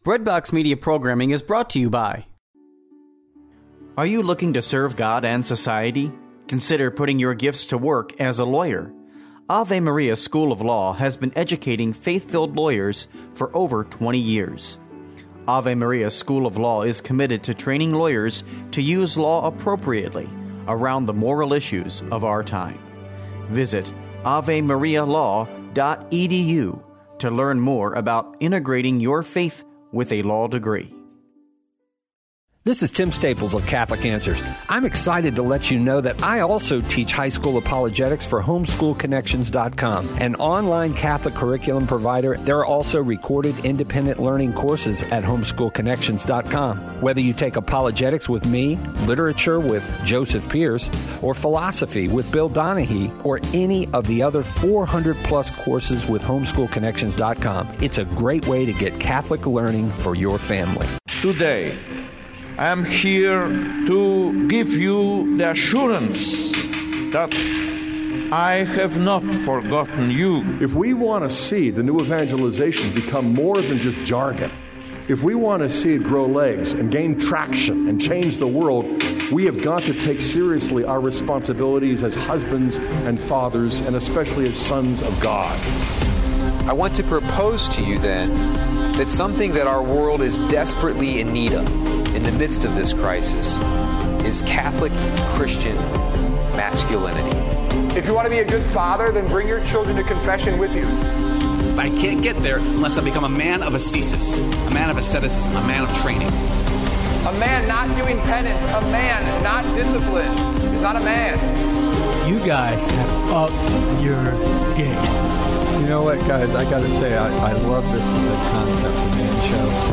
Breadbox Media Programming is brought to you by... Are you looking to serve God and society? Consider putting your gifts to work as a lawyer. Ave Maria School of Law has been educating faith-filled lawyers for over 20 years. Ave Maria School of Law is committed to training lawyers to use law appropriately around the moral issues of our time. Visit avemarialaw.edu to learn more about integrating your faith with a law degree. This is Tim Staples of Catholic Answers. I'm excited to let you know that I also teach high school apologetics for homeschoolconnections.com, an online Catholic curriculum provider. There are also recorded independent learning courses at homeschoolconnections.com. Whether you take apologetics with me, literature with Joseph Pierce, or philosophy with Bill Donahue, or any of the other 400-plus courses with homeschoolconnections.com, it's a great way to get Catholic learning for your family. Today, I am here to give you the assurance that I have not forgotten you. If we want to see the new evangelization become more than just jargon, if we want to see it grow legs and gain traction and change the world, we have got to take seriously our responsibilities as husbands and fathers, and especially as sons of God. I want to propose to you then that something that our world is desperately in need of in the midst of this crisis is Catholic Christian masculinity. If you want to be a good father, then bring your children to confession with you. I can't get there unless I become a man of ascesis, a man of asceticism, a man of training. A man not doing penance, a man not disciplined is not a man. You guys have upped your game. You know what, guys? I got to say, I love the concept of Man Show.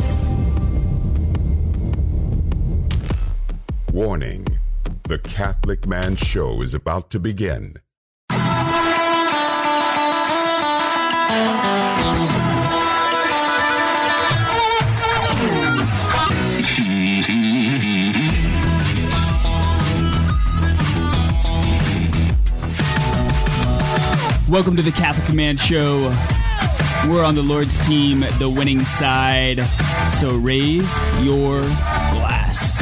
Warning, the Catholic Man Show is about to begin. Welcome to the Catholic Man Show. We're on the Lord's team, the winning side. So raise your glass.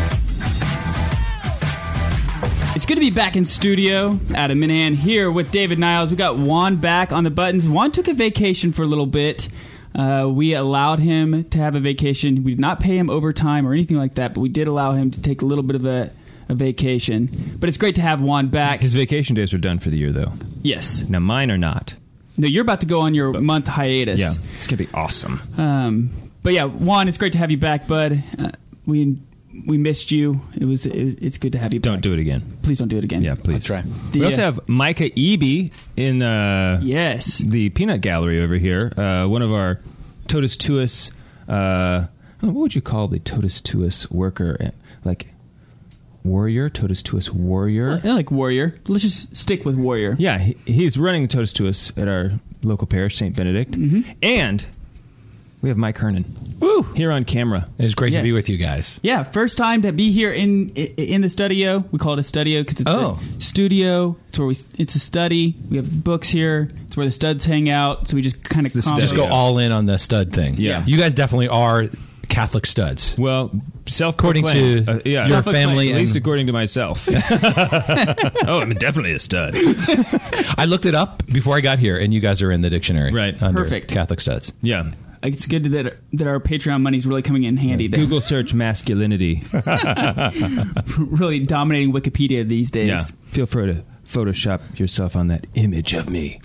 It's good to be back in studio. Adam Minahan here with David Niles. We got Juan back on the buttons. Juan took a vacation for a little bit. We allowed him to have a vacation. We did not pay him overtime or anything like that, but we did allow him to take a little bit of a vacation. But it's great to have Juan back. His vacation days are done for the year, though. Yes. Now, mine are not. No, you're about to go on your month hiatus. Yeah, it's going to be awesome. But yeah, Juan, it's great to have you back, bud. We missed you. It's good to have you back. Don't do it again. Please don't do it again. Yeah, please. I'll try. We also have Micah Eby in the Peanut Gallery over here. One of our Totus Tuus, what would you call the Totus Tuus worker? Like warrior? Totus Tuus warrior? I like warrior. Let's just stick with warrior. Yeah, he's running Totus Tuus at our local parish, St. Benedict. Mm-hmm. And we have Mike Hernan. Woo! Here on camera. It's great to be with you guys. Yeah, first time to be here in the studio. We call it a studio because it's a studio. It's where it's a study. We have books here. It's where the studs hang out. So we just kind of just go all in on the stud thing. Yeah. You guys definitely are Catholic studs. Well, according to your family, at least according to myself. Oh, I'm definitely a stud. I looked it up before I got here, and you guys are in the dictionary. Right. Perfect. Catholic studs. Yeah. It's good that our Patreon money is really coming in handy there. Google search masculinity. Really dominating Wikipedia these days. Yeah. Feel free to Photoshop yourself on that image of me.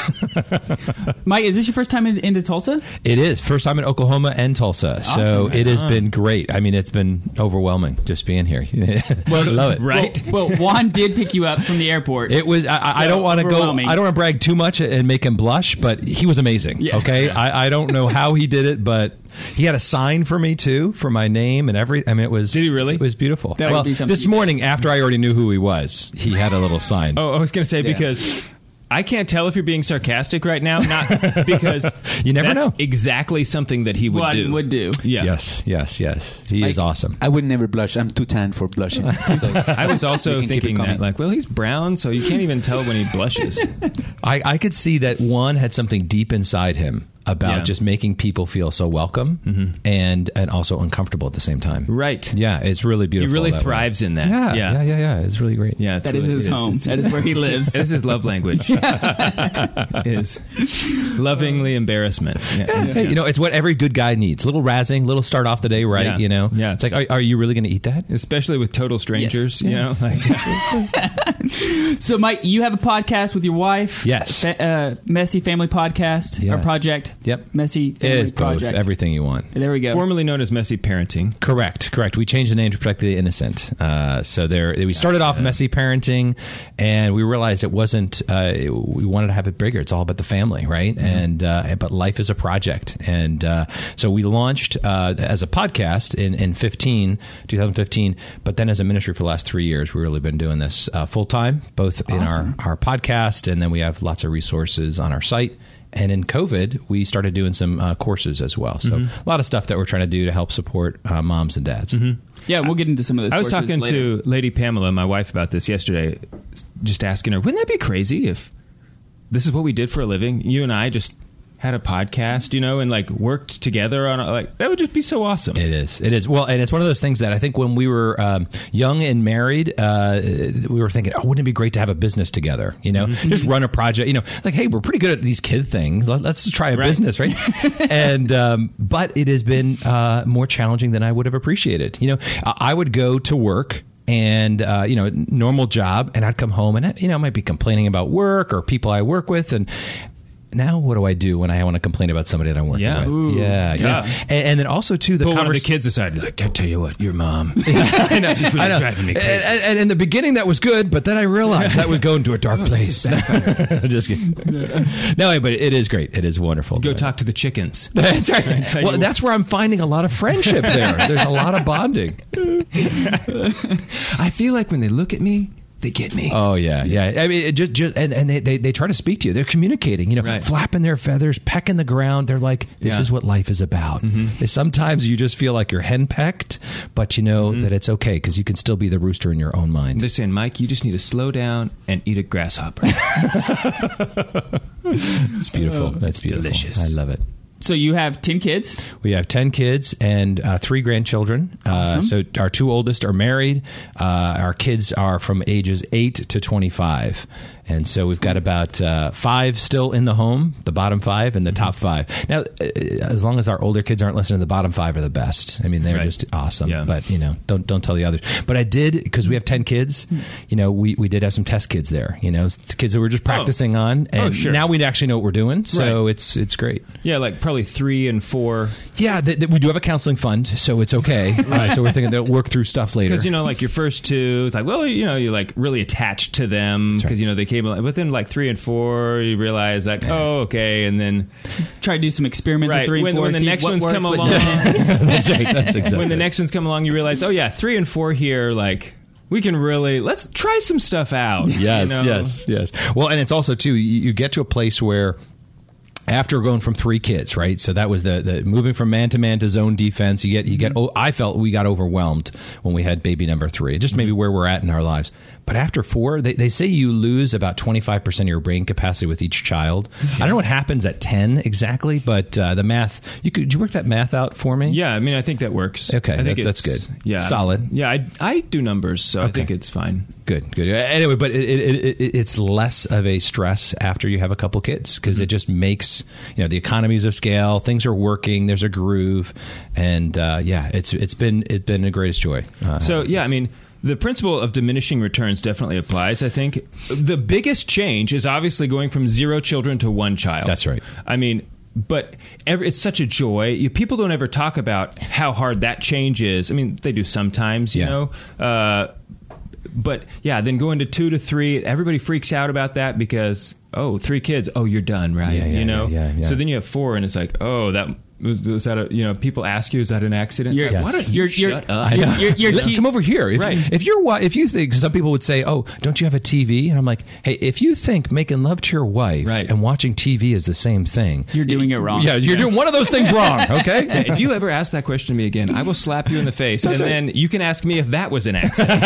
Mike, is this your first time into Tulsa? It is. First time in Oklahoma and Tulsa. Awesome. So it has been great. I mean, it's been overwhelming just being here. Well, I love it. Right? Well, Juan did pick you up from the airport. It was, I don't want to go, I don't want to brag too much and make him blush, but he was amazing. Yeah. Okay? I don't know how he did it, but he had a sign for me, too, for my name and everything. I mean, it was... Did he really? It was beautiful. Well, this morning, after I already knew who he was, he had a little sign. Oh, I was going to say, because I can't tell if you're being sarcastic right now. Not because... You never know. Exactly something that he would do. Yeah. Yes. He is awesome. I would never blush. I'm too tan for blushing. I was also thinking that, like, well, he's brown, so you can't even tell when he blushes. I could see that one had something deep inside him about just making people feel so welcome and also uncomfortable at the same time. Right. Yeah, it's really beautiful. He really thrives in that. Yeah. It's really great. Yeah, that is his home. That is where he lives. That is his love language. Is lovingly embarrassment. Hey, it's what every good guy needs. Little razzing, little start off the day right. Yeah. It's like, are you really going to eat that? Especially with total strangers. Yes. So, Mike, you have a podcast with your wife. Yes. Messy Family Podcast. Yes. Our project. Yep. Messy Family It's Project. both. Everything you want. There we go. Formerly known as Messy Parenting. Correct. We changed the name to Protect the Innocent. So we started off Messy Parenting, and we realized it wasn't. We wanted to have it bigger. It's all about the family, right? And but life is a project, and so we launched as a podcast in 2015. But then as a ministry for the last 3 years, we've really been doing this full time, both in our podcast, and then we have lots of resources on our site. And in COVID, we started doing some courses as well. So a lot of stuff that we're trying to do to help support moms and dads. Yeah, we'll get into some of those. I was talking later. to Lady Pamela, my wife, about this yesterday, just asking her, wouldn't that be crazy if this is what we did for a living? You and I just had a podcast, and like worked together on that would just be so awesome. It is. Well, and it's one of those things that I think when we were young and married, we were thinking, wouldn't it be great to have a business together? Just run a project. Like, hey, we're pretty good at these kid things. Let's try a business, right? And but it has been more challenging than I would have appreciated. I would go to work. And, normal job, and I'd come home and, I might be complaining about work or people I work with. And now what do I do when I want to complain about somebody that I'm working with? Ooh, yeah. And then also, too, pull one of the kids aside, like, I tell you what, your mom. I know. She's really driving me crazy. And in the beginning, that was good, but then I realized that was going to a dark place. Just kidding. No, but it is great. It is wonderful. Go talk to the chickens. That's right. Well, that's where I'm finding a lot of friendship there. There's a lot of bonding. I feel like when they look at me, they get me. Oh yeah. I mean, and they try to speak to you. They're communicating. Flapping their feathers, pecking the ground. They're like, this is what life is about. Sometimes you just feel like you're henpecked, but you know that it's okay because you can still be the rooster in your own mind. They're saying, Mike, you just need to slow down and eat a grasshopper. It's beautiful. That's beautiful. Delicious. I love it. So you have 10 kids? We have 10 kids and 3 grandchildren. Awesome. So our 2 oldest are married. Our kids are from ages 8 to 25. And so we've got about 5 still in the home, the bottom 5 and the top 5. Now, as long as our older kids aren't listening, the bottom 5 are the best. I mean, they're just awesome. Yeah. But, don't tell the others. But I did, because we have 10 kids, we did have some test kids there, kids that we're just practicing on. And now we actually know what we're doing. So it's great. Yeah, like probably 3 and 4. Yeah, we do have a counseling fund, so it's okay. So we're thinking they'll work through stuff later. Because, like your first 2, it's like, well, you're like really attached to them because, they came within like 3 and 4, you realize like, oh, okay. And then try to do some experiments with 3 and 4. When the next ones come along. That's right. That's exactly. When the next ones come along, you realize, oh yeah, 3 and 4 here, like, we can really, let's try some stuff out. Yes. Well, and it's also too, you get to a place where after going from 3 kids, right? So that was the moving from man to zone defense. You get. I felt we got overwhelmed when we had baby number 3. Just maybe where we're at in our lives. But after 4, they say you lose about 25% of your brain capacity with each child. I don't know what happens at 10 exactly, but the math. Could you work that math out for me? Yeah, I mean, I think that works. Okay, I think that's good. Yeah, solid. Yeah, I do numbers, so I think it's fine. Good. Anyway, but it's less of a stress after you have a couple kids because it just makes the economies of scale. Things are working. There's a groove, and it's been a greatest joy. I mean, the principle of diminishing returns definitely applies. I think the biggest change is obviously going from 0 children to 1 child. That's right. I mean, but it's such a joy. People don't ever talk about how hard that change is. I mean, they do sometimes, you know. But yeah, then going to 2 to 3, everybody freaks out about that because 3 kids, you're done, right? Yeah. So then you have 4, and it's like, that Was that people ask you, is that an accident? Yes. Why don't you shut up? Come over here. Right. If you think, some people would say, oh, don't you have a TV? And I'm like, hey, if you think making love to your wife and watching TV is the same thing, you're doing it wrong. Yeah, you're doing one of those things wrong, okay? Yeah, if you ever ask that question to me again, I will slap you in the face, then you can ask me if that was an accident.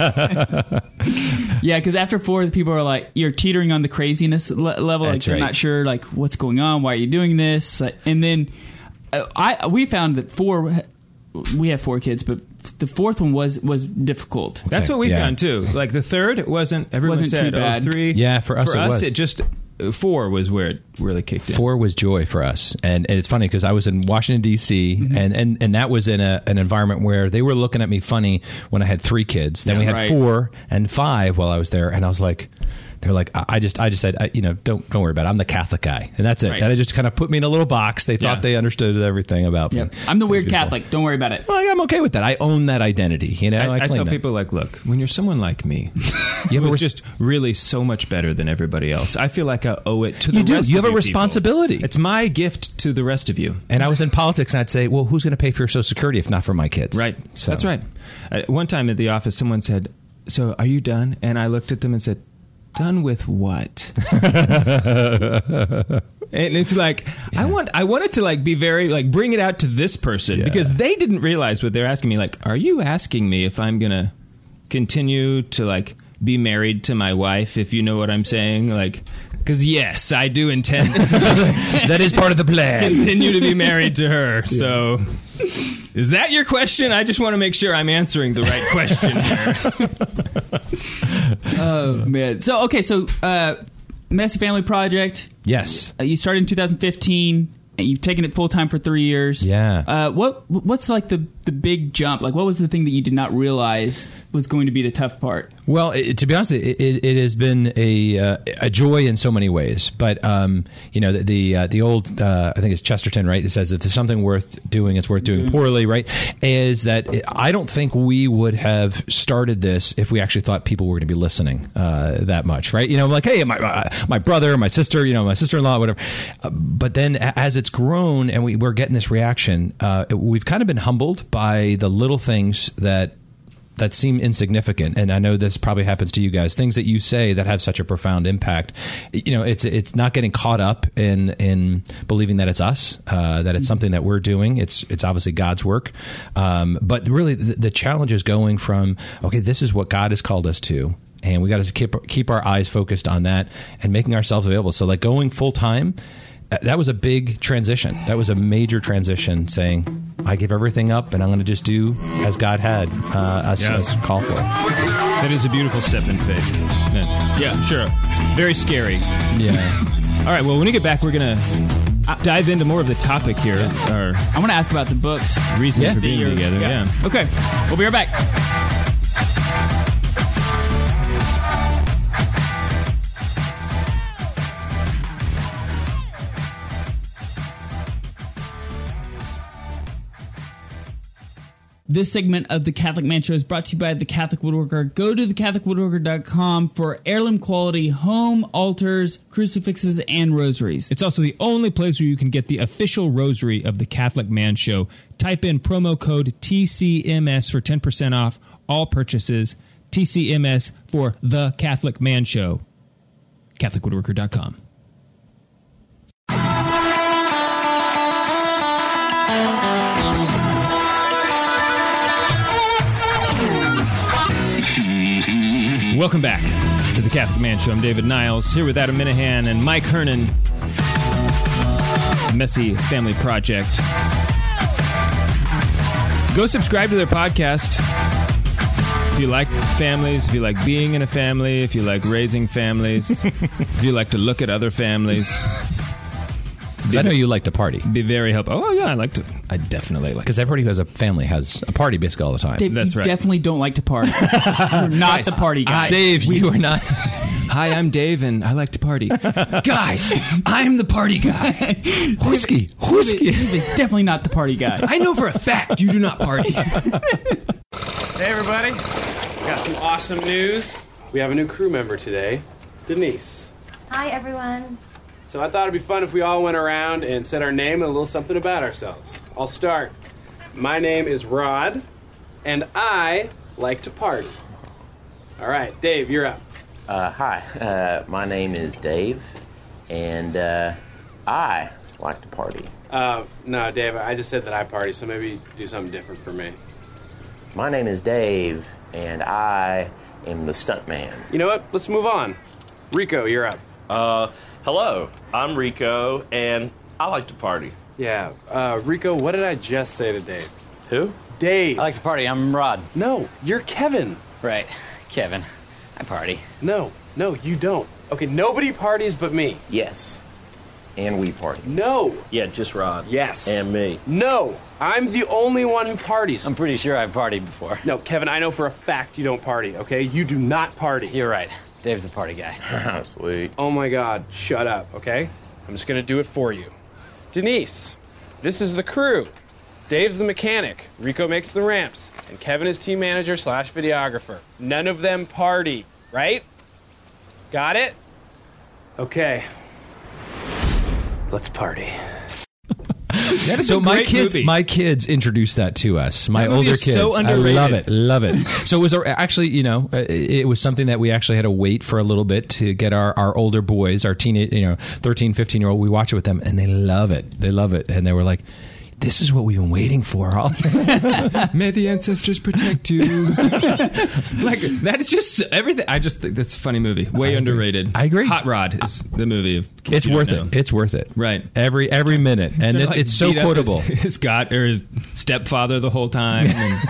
Yeah, because after 4, the people are like, you're teetering on the craziness level. That's like, you're not sure, like, what's going on? Why are you doing this? And then we found that 4, we have 4 kids, but the 4th one was difficult. That's what we found too. Like the 3rd wasn't said, too bad. 3. Yeah, for us it just 4 was where it really kicked in. 4 was joy for us, and it's funny because I was in Washington D.C. and that was in an environment where they were looking at me funny when I had 3 kids. Then we had 4 and 5 while I was there, and I was like, they're like, I just said, don't worry about it. I'm the Catholic guy, and that's it. Right. And it just kind of put me in a little box. They thought they understood everything about me. I'm the weird Catholic. Don't worry about it. Well, I'm okay with that. I own that identity. I tell people, like, look, when you're someone like me, you was just really so much better than everybody else. I feel like I owe it to the rest of you. You have a responsibility. It's my gift to the rest of you. And I was in politics, and I'd say, well, who's going to pay for your Social Security if not for my kids? Right. So. That's right. One time at the office, someone said, so are you done? And I looked at them and said, done with what? And it's like, I wanted to like be very like bring it out to this person because they didn't realize what they're asking me. Like, are you asking me if I'm gonna continue to like be married to my wife? If you know what I'm saying, like, because yes, I do intend. That is part of the plan. Continue to be married to her. Yeah. So. Is that your question? I just want to make sure I'm answering the right question here. Oh, man. So, Messy Family Project. Yes. You started in 2015. And you've taken it full time for 3 years. Yeah. What's like the big jump? Like, what was the thing that you did not realize was going to be the tough part? Well, to be honest, it has been a joy in so many ways. But the old I think it's Chesterton, right? It says if there's something worth doing, it's worth doing poorly, right? Is that I don't think we would have started this if we actually thought people were going to be listening that much, right? Like, hey, my brother, my sister, my sister-in-law, whatever. But then as it's grown and we're getting this reaction, we've kind of been humbled by the little things that seem insignificant. And I know this probably happens to you guys, things that you say that have such a profound impact. It's not getting caught up in believing that it's us, that it's something that we're doing. It's obviously God's work. But really the challenge is going from, okay, this is what God has called us to. And we got to keep our eyes focused on that and making ourselves available. So like going full time, that was a big transition. That was a major transition, saying, I give everything up and I'm going to just do as God had us call for. That is a beautiful step in faith. Yeah, sure. Very scary. Yeah. All right, well, when we get back, we're going to dive into more of the topic here. I want to ask about the books. Reason for being together, yeah. Okay, we'll be right back. This segment of the Catholic Man Show is brought to you by The Catholic Woodworker. Go to thecatholicwoodworker.com for heirloom quality home altars, crucifixes, and rosaries. It's also the only place where you can get the official rosary of The Catholic Man Show. Type in promo code TCMS for 10% off all purchases. TCMS for The Catholic Man Show. CatholicWoodworker.com. Welcome back to the Catholic Man Show. I'm David Niles, here with Adam Minahan and Mike Hernon. Messy Family Project. Go subscribe to their podcast. If you like families, if you like being in a family, if you like raising families, if you like to look at other families. I know you like to party. Be very helpful. Oh, yeah, I definitely like. Because everybody who has a family has a party basically all the time. Dave, that's you right. Definitely don't like to party. You're not the party guy. Dave, you are not. Hi, I'm Dave, and I like to party. Guys, I'm the party guy. Whiskey. Dave is definitely not the party guy. I know for a fact you do not party. Hey, everybody. Got some awesome news. We have a new crew member today, Denise. Hi, everyone. So I thought it'd be fun if we all went around and said our name and a little something about ourselves. I'll start. My name is Rod, and I like to party. All right, Dave, you're up. Hi, my name is Dave, and I like to party. No, Dave, I just said that I party, so maybe do something different for me. My name is Dave, and I am the stuntman. You know what? Let's move on. Rico, you're up. Hello, I'm Rico, and I like to party. Yeah, Rico, what did I just say to Dave? Who? Dave. I like to party. I'm Rod. No, you're Kevin. Right, Kevin. I party. No, you don't. Okay, nobody parties but me. Yes, and we party. No. Yeah, just Rod. Yes. And me. No, I'm the only one who parties. I'm pretty sure I've partied before. No, Kevin, I know for a fact you don't party, okay? You do not party. You're right. Dave's the party guy. Sweet. Oh my God, shut up, okay? I'm just gonna do it for you. Denise, this is the crew. Dave's the mechanic, Rico makes the ramps, and Kevin is team manager / videographer. None of them party, right? Got it? Okay. Let's party. So my kids introduced that to us. My That movie older is kids, so underrated. I love it. So it was actually, it was something that we actually had to wait for a little bit to get our older boys, our teenage, 13, 15-year-old. We watch it with them, and they love it. They love it, and they were like, "This is what we've been waiting for." May the ancestors protect you. Like, that is just everything. I just think that's a funny movie. Way underrated. I agree. Hot Rod is the movie. It's worth it. It's worth it. Right. Every minute. And it's so quotable. His stepfather the whole time.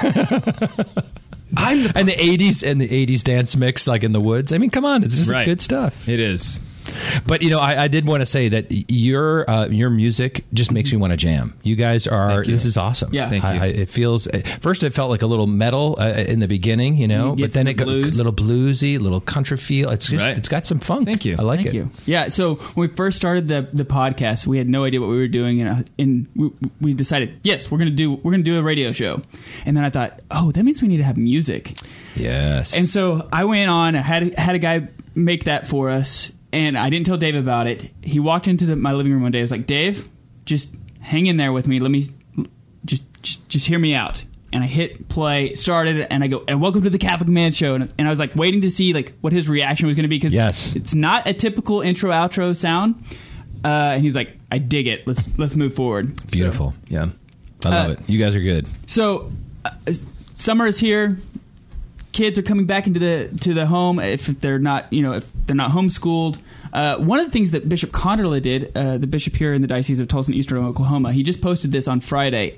And the 80s dance mix, like in the woods. I mean, come on. It's just good stuff. It is. But I did want to say that your music just makes me want to jam. You guys are. This is awesome. Yeah, thank you. It feels. First, it felt like a little metal in the beginning, but then it got a little bluesy, a little country feel. It's just, it's got some funk. Thank you. I like it. Thank you. Yeah. So when we first started the podcast, we had no idea what we were doing, and we decided, yes, we're gonna do a radio show. And then I thought, oh, that means we need to have music. Yes. And so I went on. I had a guy make that for us. And I didn't tell Dave about it. He walked into my living room one day. I was like, Dave, just hang in there with me. Let me just hear me out. And I hit play, started, and I go, and welcome to the Catholic Man Show. And I was like waiting to see like what his reaction was going to be, because it's not a typical intro outro sound. And he's like, I dig it. Let's move forward. Beautiful. So, yeah, I love it. You guys are good. So summer is here. Kids are coming back into the home if they're not homeschooled. One of the things that Bishop Conderla did, the bishop here in the Diocese of Tulsa and Eastern Oklahoma, he just posted this on Friday,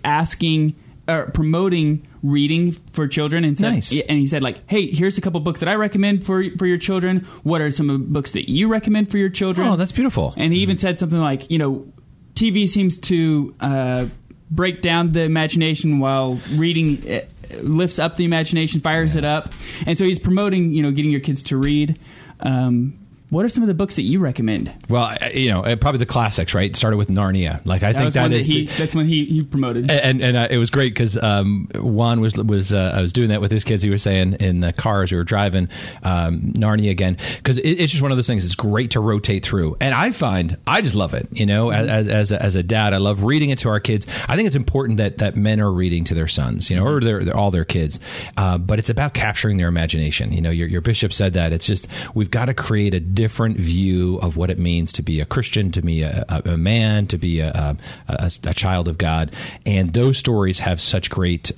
promoting reading for children, and said, and he said, like, hey, here's a couple books that I recommend for your children. What are some of the books that you recommend for your children? Oh, that's beautiful. And he even said something like, TV seems to break down the imagination, while reading lifts up the imagination, fires it up. And so he's promoting, getting your kids to read. What are some of the books that you recommend? Well, probably the classics, right? Started with Narnia. Like, I think that's one he promoted. And it was great because Juan was I was doing that with his kids. He was saying in the car as we were driving, Narnia again, because it's just one of those things. It's great to rotate through, and I just love it. As a dad, I love reading it to our kids. I think it's important that men are reading to their sons, or they're all their kids. But it's about capturing their imagination. Your bishop said that it's just we've got to create a different view of what it means to be a Christian, to be a man, to be a child of God. And those stories have such great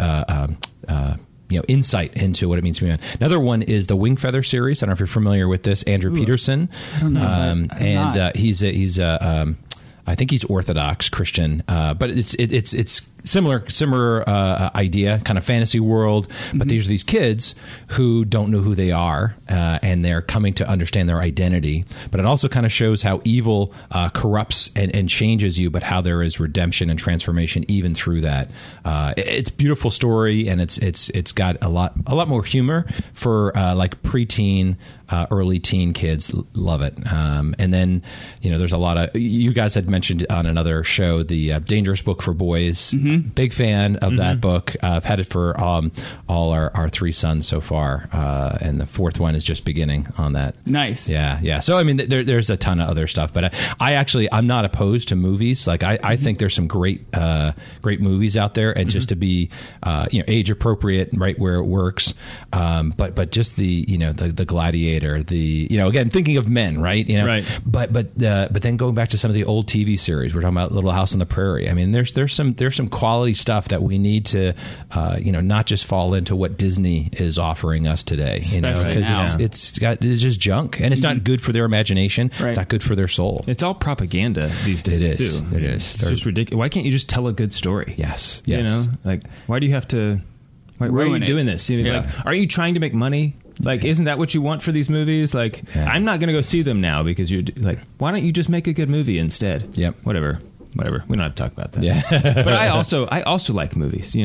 insight into what it means to be a man. Another one is the Wing Feather series. I don't know if you're familiar with this. Andrew Peterson. I don't know. He's I think he's Orthodox Christian, but it's similar idea, kind of fantasy world. But these are these kids who don't know who they are, and they're coming to understand their identity. But it also kind of shows how evil corrupts and changes you, but how there is redemption and transformation even through that. It's a beautiful story, and it's got a lot more humor for like preteen. Early teen kids love it. And then, there's a lot of, you guys had mentioned on another show, the Dangerous Book for Boys. Big fan of that book. I've had it for all our 3 sons so far, and the 4th one is just beginning on that. Nice. Yeah. So, I mean, there's a ton of other stuff, but I'm not opposed to movies. Like, I think there's some great movies out there, and just to be, age appropriate, right where it works. But just the Gladiator, again, thinking of men, right? Right. But then going back to some of the old TV series, we're talking about Little House on the Prairie. I mean, there's some quality stuff that we need to, not just fall into what Disney is offering us today, because it's just junk, and it's not good for their imagination. Right. It's not good for their soul. It's all propaganda these days. It is. Too. It is. It's just ridiculous. Why can't you just tell a good story? Yes. Why do you have to? Why are you doing this? Aren't you trying to make money? Isn't that what you want for these movies? I'm not going to go see them now because you're why don't you just make a good movie instead? Yep. Whatever. We don't have to talk about that. Yeah. But I also like movies.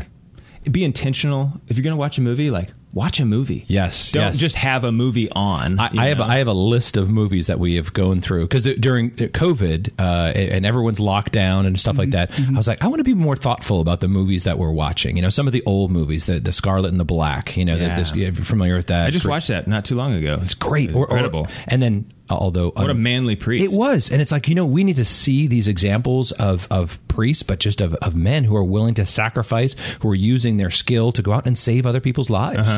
Be intentional. If you're going to watch a movie, watch a movie. Yes. Don't just have a movie on. I have a list of movies that we have gone through, because during COVID and everyone's locked down and stuff like that, I was like, I want to be more thoughtful about the movies that we're watching. Some of the old movies, the Scarlet and the Black. There's this. You're familiar with that? I just watched that not too long ago. It's great. Incredible. And then. Although what a manly priest it was, and it's we need to see these examples of priests, but just of men who are willing to sacrifice, who are using their skill to go out and save other people's lives.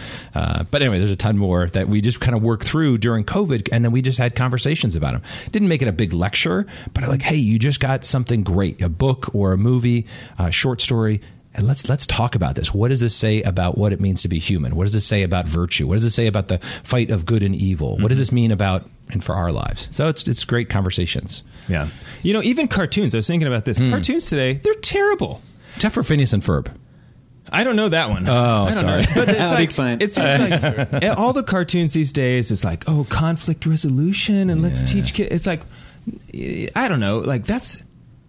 But anyway, there's a ton more that we just kind of worked through during COVID, and then we just had conversations about them. Didn't make it a big lecture, but hey, you just got something great, a book or a movie, a short story. And let's talk about this. What does this say about what it means to be human? What does it say about virtue? What does it say about the fight of good and evil? What does this mean about and for our lives? So it's great conversations. Yeah. Even cartoons. I was thinking about this. Cartoons today, they're terrible. Except for Phineas and Ferb. I don't know that one. Oh, sorry. But it's big fan. It seems like all the cartoons these days, it's conflict resolution, and let's teach kids. It's I don't know. That's...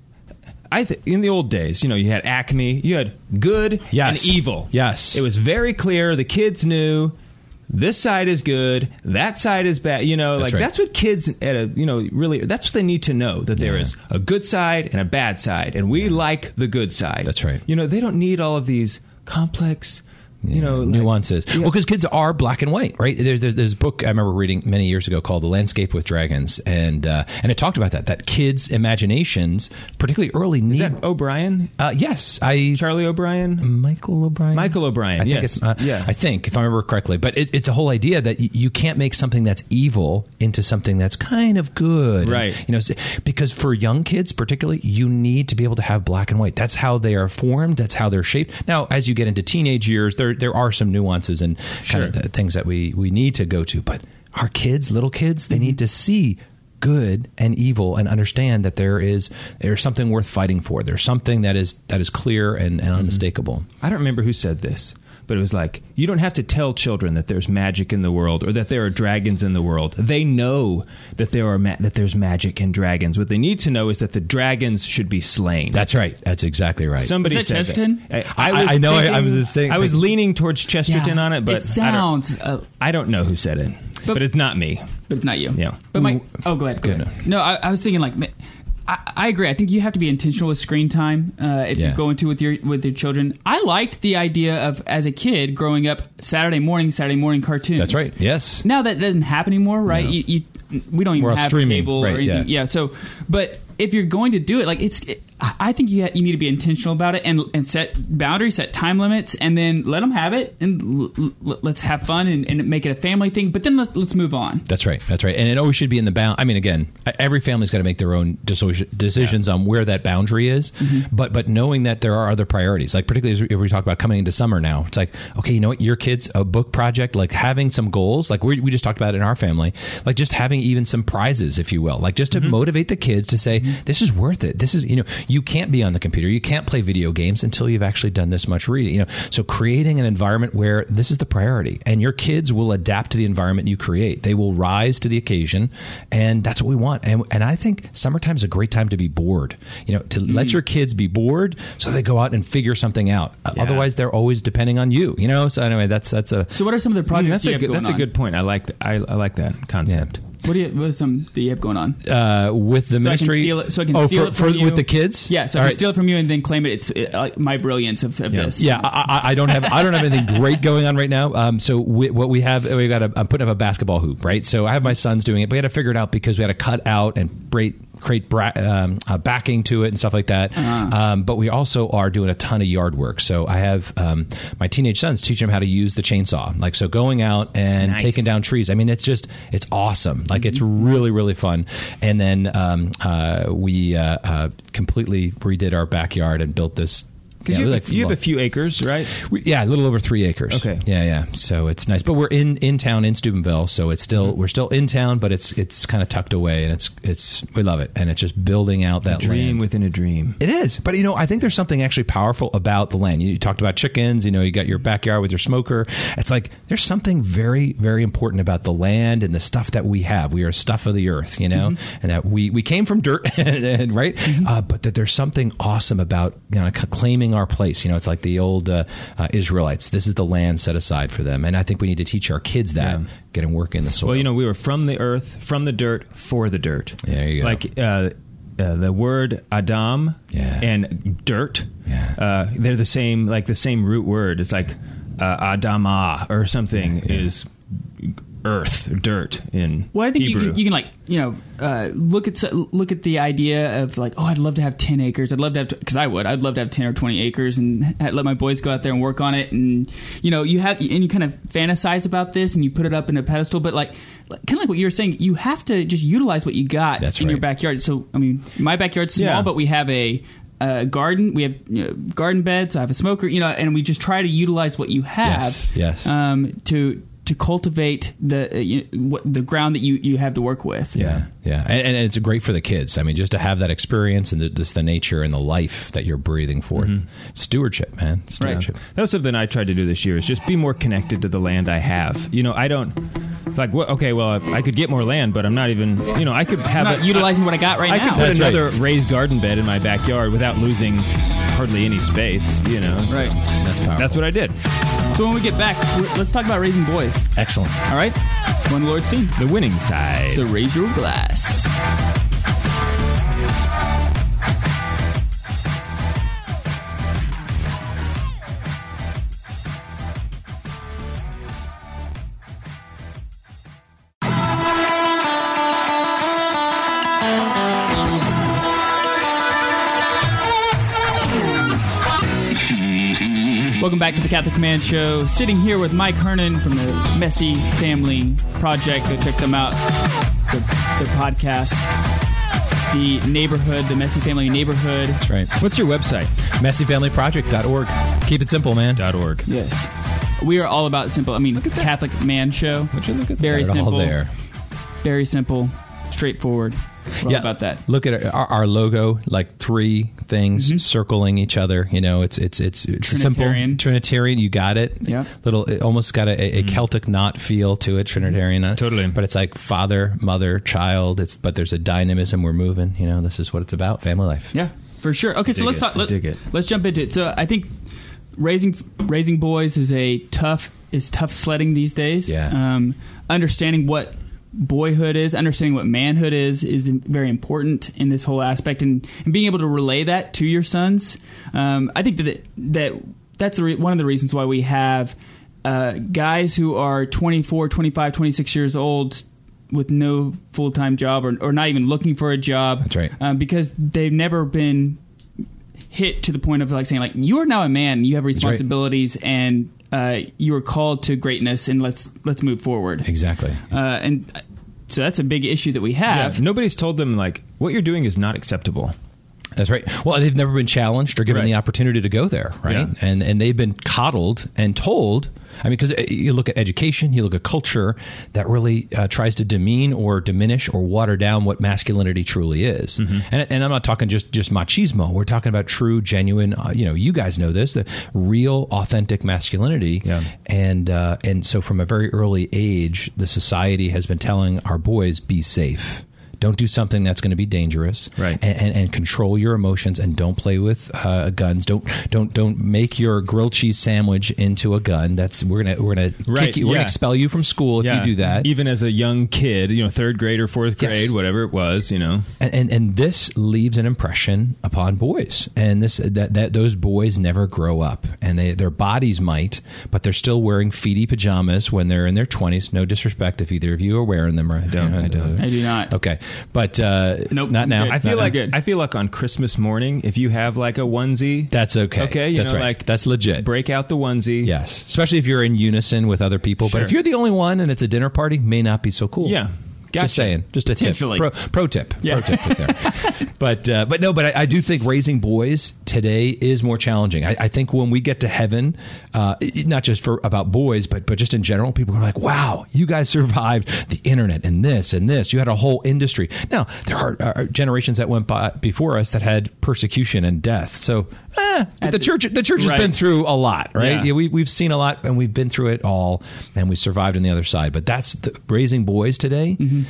in the old days, you had Acme, you had good and evil. Yes. It was very clear. The kids knew this side is good, that side is bad. That's right. That's what kids really, that's what they need to know, that there is a good side and a bad side. And we like the good side. That's right. They don't need all of these complex nuances. Well, because kids are black and white, right? There's a book I remember reading many years ago called The Landscape with Dragons, and it talked about that kids' imaginations, particularly early, Is that O'Brien? Yes, Charlie O'Brien, Michael O'Brien. I think if I remember correctly, but it's the whole idea that you can't make something that's evil into something that's kind of good, right? Because for young kids, particularly, you need to be able to have black and white. That's how they are formed. That's how they're shaped. Now, as you get into teenage years, there are some nuances and kind of things that we need to go to, but our little kids, they need to see good and evil and understand that there's something worth fighting for. There's something that is clear and unmistakable. I don't remember who said this, but it was you don't have to tell children that there's magic in the world or that there are dragons in the world. They know that there's magic and dragons. What they need to know is that the dragons should be slain. That's right. That's exactly right. Somebody said Chesterton? That. I know. I was just saying. I was leaning towards Chesterton on it, but it sounds. I don't know who said it, but it's not me. But it's not you. Yeah. But go ahead. No, I was thinking I agree. I think you have to be intentional with screen time if you go into with your children. I liked the idea of, as a kid growing up, Saturday morning cartoons. That's right. Yes. Now that doesn't happen anymore, right? No. We don't even have cable or anything. Yeah. So, but if you're going to do it, I think you need to be intentional about it and set boundaries, set time limits, and then let them have it, and let's have fun and make it a family thing. But then let's move on. That's right. And it always should be in the bound. I mean, again, every family's got to make their own decisions on where that boundary is. Mm-hmm. But knowing that there are other priorities, particularly as we talk about coming into summer now, it's okay, you know what, your kids, a book project, having some goals, we just talked about it in our family, just having even some prizes, if you will, just to motivate the kids to say, this is worth it. This is, you can't be on the computer. You can't play video games until you've actually done this much reading. So creating an environment where this is the priority, and your kids will adapt to the environment you create. They will rise to the occasion, and that's what we want. And I think summertime is a great time to be bored. To let your kids be bored, so they go out and figure something out. Yeah. Otherwise, they're always depending on you. So anyway, that's a. So what are some of the projects? That's a good point. I like that concept. Yeah. What is some that you have going on? With the ministry? So I can steal it from you. With the kids? Yeah, so I can steal it from you and then claim it. It's my brilliance of this. Yeah, I don't have anything great going on right now. So what we have, I'm putting up a basketball hoop, right? So I have my sons doing it, but we had to figure it out because we had to cut out and create backing to it and stuff like that. But we also are doing a ton of yard work. So I have my teenage sons teaching them how to use the chainsaw. Like, so going out and taking down trees. I mean, it's awesome. Like, it's really, really fun. And then we completely redid our backyard and built this. Because you have a few acres, right? A little over 3 acres. Okay. Yeah. So it's nice, but we're in town in Steubenville, so it's still we're still in town, but it's kind of tucked away, and it's we love it, and it's just building out that dream land within a dream. It is, but I think there's something actually powerful about the land. You talked about chickens. You got your backyard with your smoker. It's like there's something very, very important about the land and the stuff that we have. We are stuff of the earth, and that we came from dirt, right? But that there's something awesome about claiming our place. It's like the old Israelites. This is the land set aside for them, and I think we need to teach our kids that. Get them work in the soil. Well, we were from the earth, from the dirt, for the dirt. There you go. Like the word Adam and dirt. They're the same, like the same root word. It's like Adamah or something is earth, dirt in Well, I think Hebrew. you can look at the idea of like, I'd love to have 10 acres. I'd love to have, because I'd love to have 10 or 20 acres and let my boys go out there and work on it. And you kind of fantasize about this and you put it up in a pedestal. But kind of like what you were saying, you have to just utilize what you got in your backyard. So I mean, my backyard's small, but we have a garden. We have garden beds. I have a smoker. And we just try to utilize what you have. Yes. To cultivate the ground that you have to work with. Yeah. And it's great for the kids. I mean, just to have that experience and the nature and the life that you're breathing forth. Stewardship, man. Stewardship. Right. That was something I tried to do this year, is just be more connected to the land I have. I don't... Like, okay, well, I could get more land, but I'm not even... I could have... I'm not utilizing what I got right now. I could put another raised garden bed in my backyard without losing hardly any space, Right. That's powerful. That's what I did. So when we get back, let's talk about raising boys. Excellent. All right? One Lord's team. The winning side. So raise your glass. Welcome back to the Catholic Command Show. Sitting here with Mike Hernon from the Messy Family Project. Go check them out. Their podcast. The neighborhood, the Messy Family Neighborhood. That's right. What's your website? MessyFamilyProject.org. Keep it simple, man. .org. Yes. We are all about simple. I mean, Catholic Man Show. Would you look at very that? simple. All there. Very simple. Straightforward. We're all about that. Look at our logo, like 3 things circling each other. It's Trinitarian. Simple. Trinitarian. You got it. Yeah. It almost got a Celtic knot feel to it. Trinitarian. Totally. But it's like father, mother, child. But there's a dynamism. We're moving. This is what it's about. Family life. Yeah, for sure. Okay, so let's talk. Let's jump into it. So I think raising boys is tough sledding these days. Yeah. Understanding what boyhood is, understanding what manhood is very important in this whole aspect, and being able to relay that to your sons. I think that's one of the reasons why we have guys who are 24, 25, 26 years old with no full-time job or not even looking for a job. That's right. Because they've never been hit to the point of saying you are now a man, you have responsibilities, and you are called to greatness, and let's move forward. Exactly. And so that's a big issue that we have. Yeah, nobody's told them what you're doing is not acceptable. That's right. Well, they've never been challenged or given the opportunity to go there, right? Yeah. And they've been coddled and told. I mean, because you look at education, you look at culture that really tries to demean or diminish or water down what masculinity truly is. And I'm not talking just machismo. We're talking about true, genuine. You guys know this, the real, authentic masculinity. Yeah. And so from a very early age, the society has been telling our boys, be safe. Don't do something that's going to be dangerous. Right. And control your emotions, and don't play with guns. Don't make your grilled cheese sandwich into a gun. We're gonna kick you. We're gonna expel you from school if you do that. Even as a young kid, 3rd grade or 4th grade, whatever it was, And this leaves an impression upon boys, and that those boys never grow up, and their bodies might, but they're still wearing feety pajamas when they're in their 20s. No disrespect if either of you are wearing them. Right? I do not. Okay, but nope, not now. I feel like on Christmas morning, if you have like a onesie, that's okay. Okay, that's right. Like that's legit. Break out the onesie. Yes, especially if you're in unison with other people. Sure. But if you're the only one and it's a dinner party, may not be so cool. Yeah. Gotcha. Just saying, just a tip. Pro tip. Yeah. Pro tip right there. But I do think raising boys today is more challenging. I think when we get to heaven, not just about boys, but just in general, people are like, wow, you guys survived the internet and this and this. You had a whole industry. Now, there are generations that went by before us that had persecution and death. So the church has been through a lot, right? Yeah, we've seen a lot, and we've been through it all, and we survived on the other side. But that's raising boys today. Mm-hmm.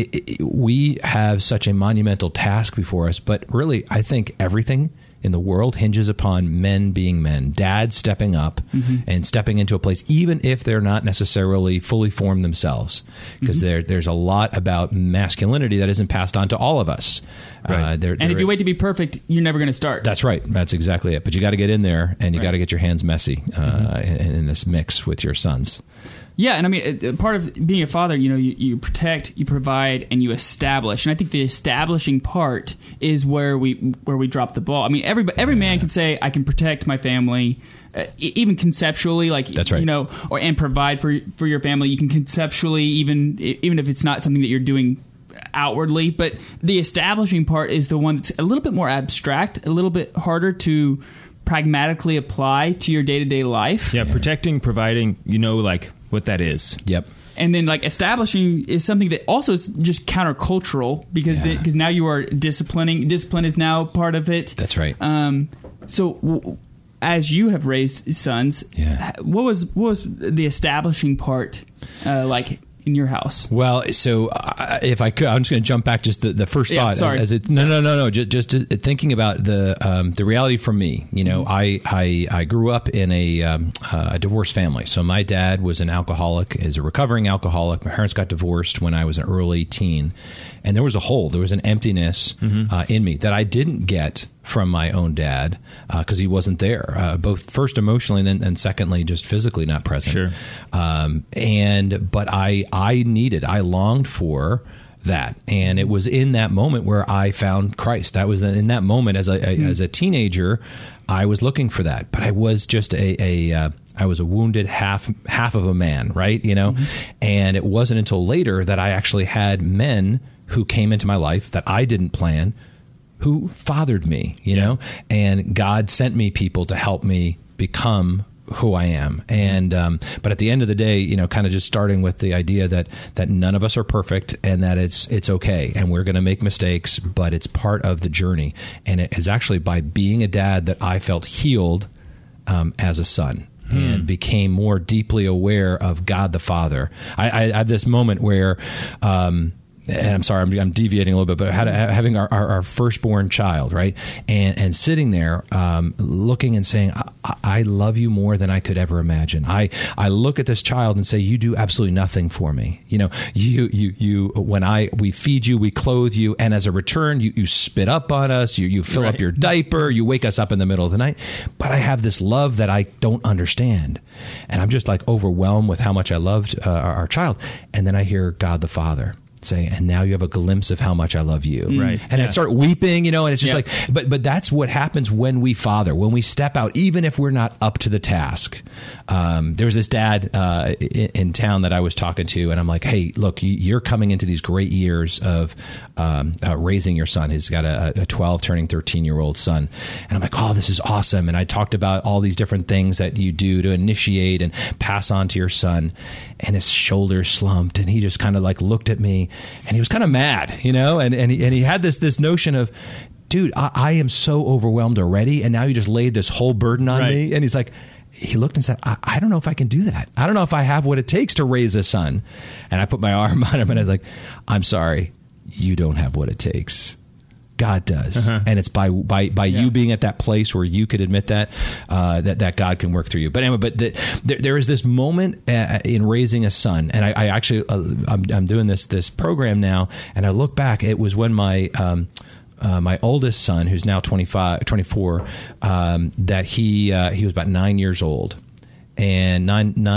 We have such a monumental task before us, but really, I think everything in the world hinges upon men being men, dads stepping up and stepping into a place, even if they're not necessarily fully formed themselves, because there's a lot about masculinity that isn't passed on to all of us. Right. And if you wait to be perfect, you're never going to start. That's right. That's exactly it. But you got to get in there, and you got to get your hands messy in this mix with your sons. Yeah, and I mean, part of being a father, you protect, you provide, and you establish. And I think the establishing part is where we drop the ball. I mean, every man can say, I can protect my family, even conceptually, like, that's right. And provide for your family. You can conceptually, even if it's not something that you're doing outwardly, but the establishing part is the one that's a little bit more abstract, a little bit harder to pragmatically apply to your day-to-day life. Yeah, protecting, providing, like what that is. Yep. And then like establishing is something that also is just countercultural because now you are disciplining. Discipline is now part of it. That's right. So as you have raised sons, what was the establishing part like in your house? Well, so if I could, I'm just going to jump back just the first thought. Sorry. No. Just thinking about the reality for me. I grew up in a divorced family. So my dad was an alcoholic, is a recovering alcoholic. My parents got divorced when I was an early teen, and there was a hole, there was an emptiness in me that I didn't get from my own dad because he wasn't there, both first emotionally and secondly just physically not present. Sure. But I longed for that, and it was in that moment where I found Christ. That was in that moment as a teenager, I was looking for that, but I was just I was a wounded half of a man, right? And it wasn't until later that I actually had men who came into my life that I didn't plan, who fathered me, and God sent me people to help me become who I am. And but at the end of the day, kind of just starting with the idea that none of us are perfect and that it's okay and we're going to make mistakes, but it's part of the journey. And it is actually by being a dad that I felt healed as a son. And became more deeply aware of God the Father. I have this moment where and I'm sorry, I'm deviating a little bit, but having our firstborn child, right? And sitting there, looking and saying, I love you more than I could ever imagine. I look at this child and say, you do absolutely nothing for me. You when we feed you, we clothe you. And as a return, you spit up on us, you fill up your diaper, you wake us up in the middle of the night. But I have this love that I don't understand. And I'm just like overwhelmed with how much I loved our child. And then I hear God the Father say, and now you have a glimpse of how much I love you. Right. And I start weeping, and it's just like, but that's what happens when we father, when we step out, even if we're not up to the task. There was this dad in town that I was talking to, and I'm like, hey, look, you're coming into these great years of raising your son. He's got a 12 turning 13-year-old son. And I'm like, oh, this is awesome. And I talked about all these different things that you do to initiate and pass on to your son. And his shoulders slumped, and he just kind of like looked at me, and he was kind of mad, and he had this notion of, dude, I am so overwhelmed already, and now you just laid this whole burden on me. And he's like, he looked and said, I don't know if I can do that. I don't know if I have what it takes to raise a son. And I put my arm on him, and I was like, I'm sorry. you don't have what it takes. God does, and it's by you being at that place where you could admit that that God can work through you. But anyway, there is this moment in raising a son, and I actually I'm doing this program now, and I look back. It was when my oldest son, who's now 24, that he was about 9 years old, and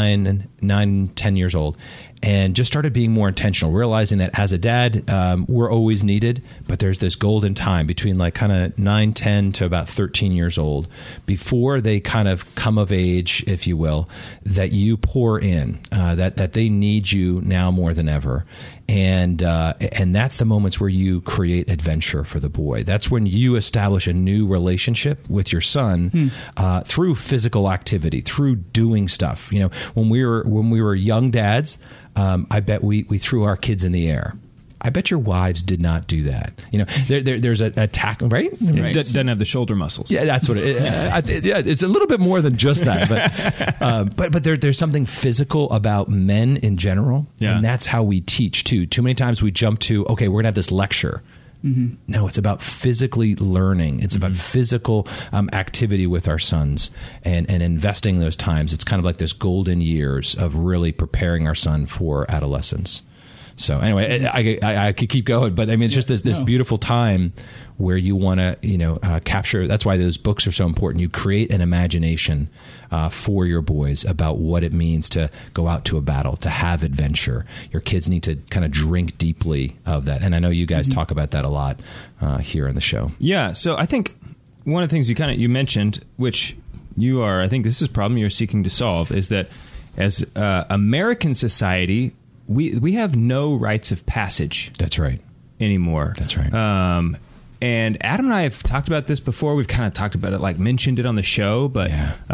10 years old. And just started being more intentional, realizing that as a dad, we're always needed, but there's this golden time between like kind of 9, 10 to about 13 years old before they kind of come of age, if you will, that you pour in, that they need you now more than ever. And that's the moments where you create adventure for the boy. That's when you establish a new relationship with your son through physical activity, through doing stuff. You know, when we were young dads, I bet we threw our kids in the air. I bet your wives did not do that. You know, there's a tackle, right? Doesn't have the shoulder muscles. Yeah, that's what it is. Yeah, it's a little bit more than just that. But there's something physical about men in general. Yeah. And that's how we teach, too. Too many times we jump to, okay, we're going to have this lecture. Mm-hmm. No, it's about physically learning. It's about physical activity with our sons and investing those times. It's kind of like this golden years of really preparing our son for adolescence. So anyway, I could keep going, but I mean, it's just this beautiful time where you want to, capture. That's why those books are so important. You create an imagination for your boys about what it means to go out to a battle, to have adventure. Your kids need to kind of drink deeply of that. And I know you guys talk about that a lot here on the show. Yeah. So I think one of the things you mentioned, which I think this is a problem you're seeking to solve, is that as American society, we have no rites of passage. That's right. Anymore. That's right. And Adam and I have talked about this before. We've kind of talked about it, like mentioned it on the show, but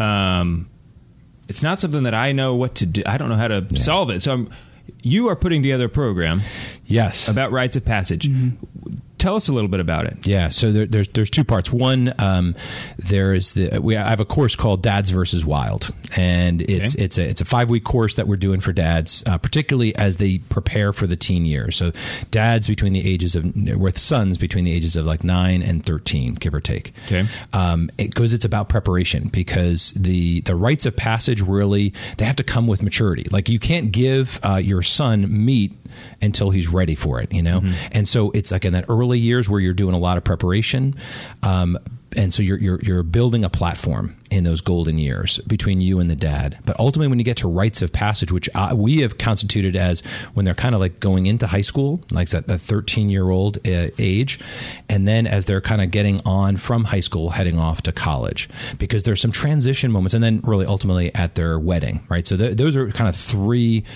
it's not something that I know what to do. I don't know how to solve it. So you are putting together a program, yes, about rites of passage. Mm-hmm. Tell us a little bit about it. Yeah, so there's two parts. One, I have a course called Dads versus Wild, and it's a 5-week course that we're doing for dads, particularly as they prepare for the teen years. So dads with sons between the ages of like 9 and 13, give or take. Okay, it's about preparation, because the rites of passage really, they have to come with maturity. Like you can't give your son meat until he's ready for it, and so it's like in that early years where you're doing a lot of preparation, and so you're building a platform in those golden years between you and the dad. But ultimately, when you get to rites of passage, which we have constituted as when they're kind of like going into high school, like that 13-year-old age, and then as they're kind of getting on from high school, heading off to college, because there's some transition moments, and then really ultimately at their wedding, right? So those are kind of three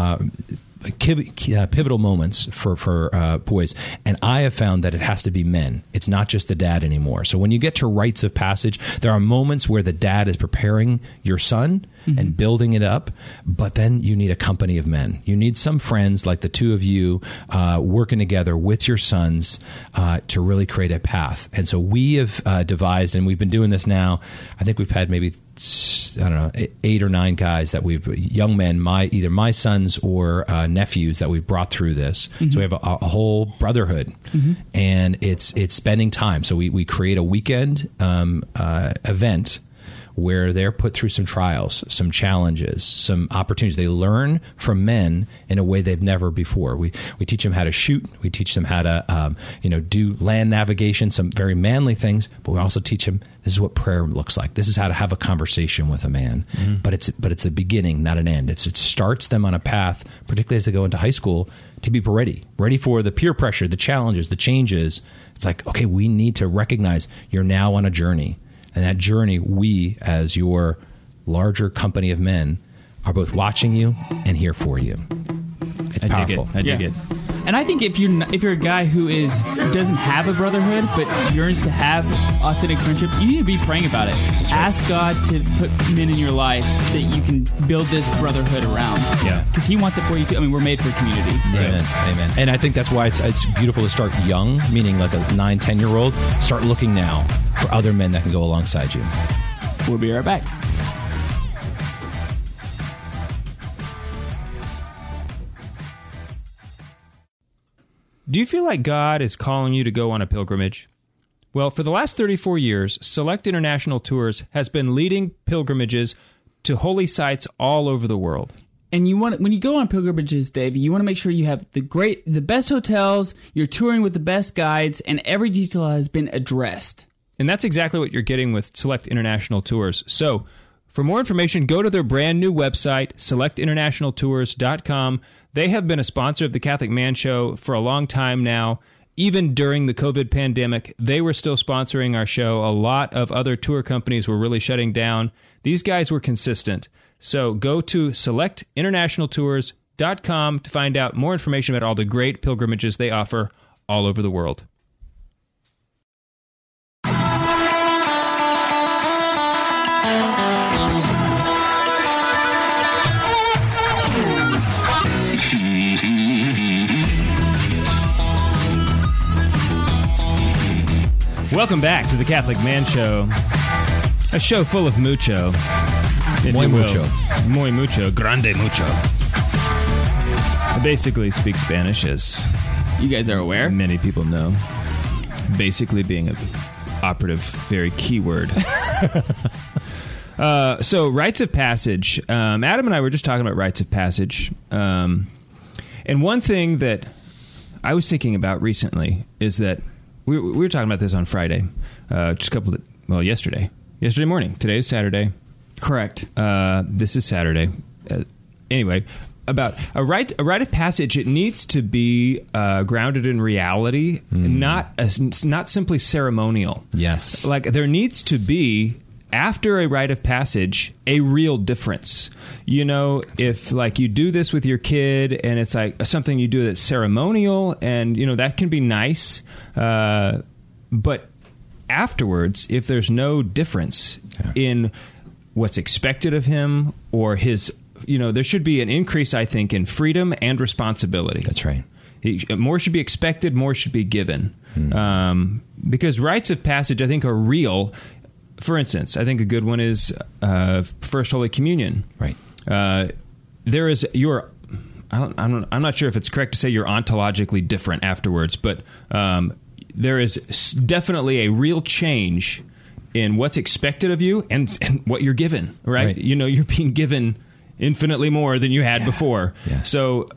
pivotal moments for boys, and I have found that it has to be men. It's not just the dad anymore. So when you get to rites of passage, there are moments where the dad is preparing your son and building it up, but then you need a company of men. You need some friends like the two of you working together with your sons to really create a path. And so we have devised, and we've been doing this now, I think we've had maybe 8 or 9 guys that young men, either my sons or nephews that we've brought through this. Mm-hmm. So we have a whole brotherhood, and it's spending time. So we create a weekend event where they're put through some trials, some challenges, some opportunities. They learn from men in a way they've never before. We teach them how to shoot. We teach them how to do land navigation, some very manly things. But we also teach them this is what prayer looks like. This is how to have a conversation with a man. Mm-hmm. But it's a beginning, not an end. It starts them on a path, particularly as they go into high school, to be ready for the peer pressure, the challenges, the changes. It's like, okay, we need to recognize you're now on a journey. And that journey, we, as your larger company of men, are both watching you and here for you. It's powerful. I dig it. And I think if you're a guy who doesn't have a brotherhood but yearns to have authentic friendship, you need to be praying about it. Right. Ask God to put men in your life that you can build this brotherhood around. Yeah, because He wants it for you too. I mean, we're made for community. Amen. And I think that's why it's beautiful to start young, meaning like a 9-10-year-old. Start looking now for other men that can go alongside you. We'll be right back. Do you feel like God is calling you to go on a pilgrimage? Well, for the last 34 years, Select International Tours has been leading pilgrimages to holy sites all over the world. And when you go on pilgrimages, Dave, you want to make sure you have the best hotels, you're touring with the best guides, and every detail has been addressed. And that's exactly what you're getting with Select International Tours. So, for more information, go to their brand new website, selectinternationaltours.com. They have been a sponsor of the Catholic Man Show for a long time now. Even during the COVID pandemic, they were still sponsoring our show. A lot of other tour companies were really shutting down. These guys were consistent. So go to selectinternationaltours.com to find out more information about all the great pilgrimages they offer all over the world. Welcome back to the Catholic Man Show, a show full of mucho. Muy mucho. Muy mucho. Grande mucho. I basically speak Spanish, as you guys are aware. Many people know. Basically being an operative, very key word. So, rites of passage. Adam and I were just talking about rites of passage. And one thing that I was thinking about recently is that we were talking about this on Friday, yesterday morning. Today is Saturday. Correct. This is Saturday. Anyway, about a rite of passage, it needs to be grounded in reality, not simply ceremonial. Yes. Like, there needs to be, after a rite of passage, a real difference. You know, if like you do this with your kid and it's like something you do that's ceremonial, and you know that can be nice, but afterwards, if there's no difference in what's expected of him or his, you know, there should be an increase, I think, in freedom and responsibility. That's right. More should be expected, more should be given. Because rites of passage, I think, are real. For instance, I think a good one is First Holy Communion. Right. There is I'm not sure if it's correct to say you're ontologically different afterwards, but there is definitely a real change in what's expected of you and what you're given. Right? You know, you're being given infinitely more than you had before. Yeah. So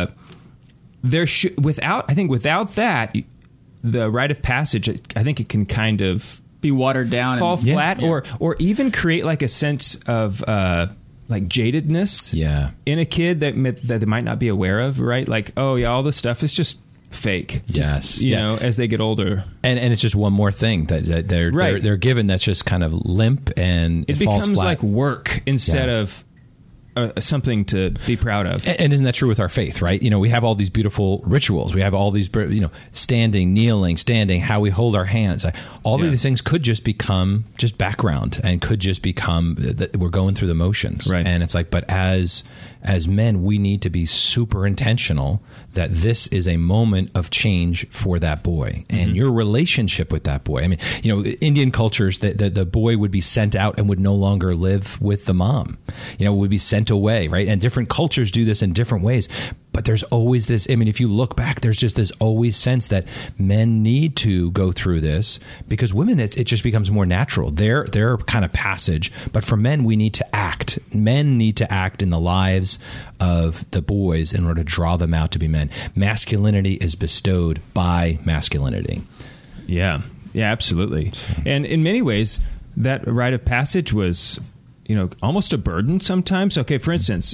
without that, the rite of passage, I think it can kind of be watered down, fall flat, or even create like a sense of like jadedness in a kid that they might not be aware of, right? Like, oh yeah, all this stuff is just fake. Yes, you know, as they get older, and it's just one more thing that they're given that's just kind of limp, and it falls becomes flat. like work instead of something to be proud of. And isn't that true with our faith, right? You know, we have all these beautiful rituals. We have all these, you know, standing, kneeling, standing, how we hold our hands. All of these things could just become just background and could just become that we're going through the motions. Right. And it's like, but as men, we need to be super intentional that this is a moment of change for that boy and your relationship with that boy. I mean, you know, Indian cultures, the boy would be sent out and would no longer live with the mom, you know, would be sent away, right? And different cultures do this in different ways. But there's always this, I mean, if you look back, there's just this always sense that men need to go through this because women, it just becomes more natural. They're kind of passage. But for men, we need to act. Men need to act in the lives of the boys in order to draw them out to be men. Masculinity is bestowed by masculinity. Yeah, absolutely. And in many ways, that rite of passage was, you know, almost a burden sometimes. Okay, for instance,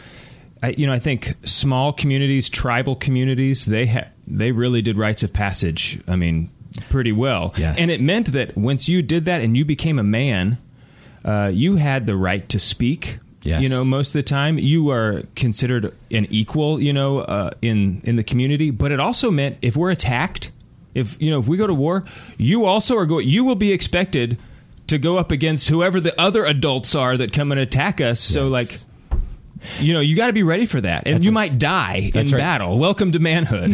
I think small communities, tribal communities, they really did rites of passage. I mean, pretty well. Yes. And it meant that once you did that and you became a man, you had the right to speak. Yes. You know, most of the time you are considered an equal, you know, in the community. But it also meant if we're attacked, if we go to war, you also you will be expected to go up against whoever the other adults are that come and attack us. Yes. So like, you know, you got to be ready for that. And you might die in battle. Welcome to manhood.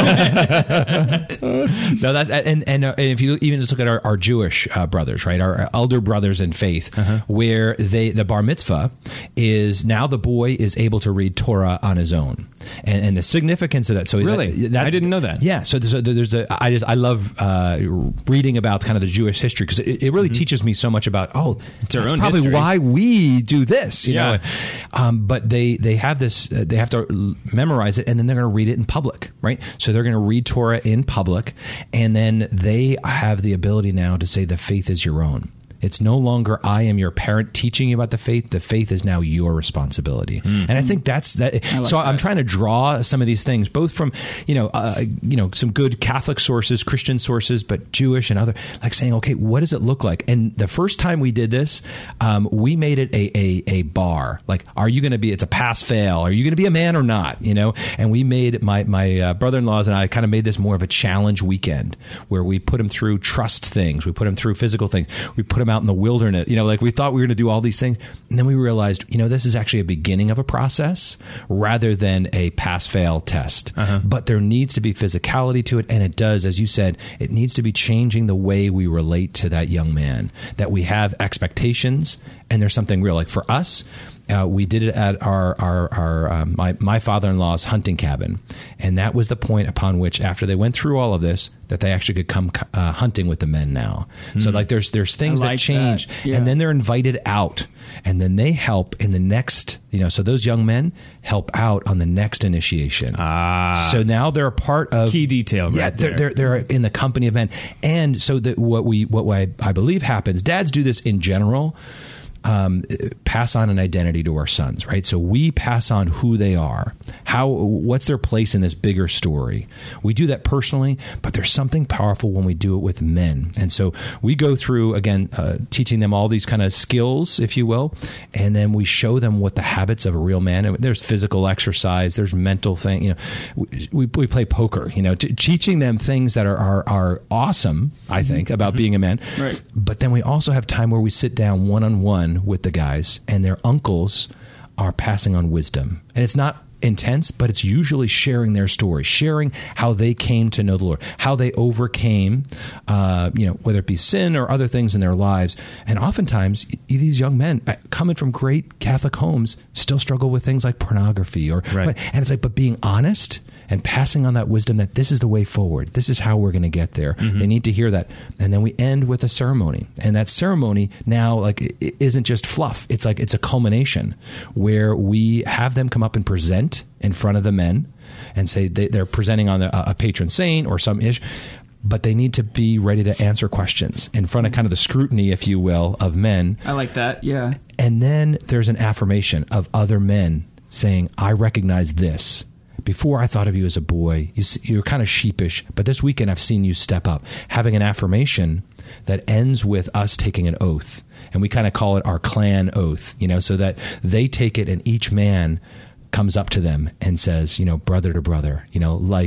No, and if you even just look at our Jewish brothers, right, our elder brothers in faith, where the bar mitzvah is now the boy is able to read Torah on his own. and the significance of that. So really, I didn't know that. Yeah. So I love reading about kind of the Jewish history, because it really teaches me so much about it's that's our own probably history. why we do this. You know, but they have this. They have to memorize it, and then they're going to read it in public, right? So they're going to read Torah in public, and then they have the ability now to say the faith is your own. It's no longer I am your parent teaching you about the faith. The faith is now your responsibility, and I think that's that. I'm trying to draw some of these things, both from some good Catholic sources, Christian sources, but Jewish and other, like saying, okay, what does it look like? And the first time we did this, we made it a bar. Like, are you going to be? It's a pass fail. Are you going to be a man or not? You know, and we made my brother-in-laws and I kind of made this more of a challenge weekend where we put them through trust things, we put them through physical things, we put them out in the wilderness, like we thought we were going to do all these things. And then we realized, this is actually a beginning of a process rather than a pass-fail test. But there needs to be physicality to it. And it does, as you said, it needs to be changing the way we relate to that young man, that we have expectations and there's something real. Like for us, we did it at my father-in-law's hunting cabin, and that was the point upon which, after they went through all of this, that they actually could come hunting with the men now. So like there's things that change, and then they're invited out, and then they help in the next. So those young men help out on the next initiation. So now they're a part of key detail. Yeah, right they're in the company of men, and so that what I believe happens. Dads do this in general. Pass on an identity to our sons, right? So we pass on who they are, what's their place in this bigger story. We do that personally, but there's something powerful when we do it with men. And so we go through, again, teaching them all these kind of skills, if you will, and then we show them what the habits of a real man. And there's physical exercise, there's mental thing. We play poker. Teaching them things that are awesome, I think, about being a man. Right. But then we also have time where we sit down one-on-one with the guys, and their uncles are passing on wisdom. And it's not intense, but it's usually sharing their story, sharing how they came to know the Lord, how they overcame, whether it be sin or other things in their lives. And oftentimes, these young men coming from great Catholic homes still struggle with things like pornography, and it's like, but being honest and passing on that wisdom that this is the way forward. This is how we're going to get there. They need to hear that. And then we end with a ceremony. And that ceremony now, it isn't just fluff. It's like it's a culmination where we have them come up and present in front of the men and say they're presenting on a patron saint or some ish. But they need to be ready to answer questions in front of kind of the scrutiny, if you will, of men. I like that, yeah. And then there's an affirmation of other men saying, I recognize this. Before I thought of you as a boy, you're kind of sheepish, but this weekend I've seen you step up. Having an affirmation that ends with us taking an oath. And we kind of call it our clan oath, so that they take it and each man comes up to them and says, brother to brother, life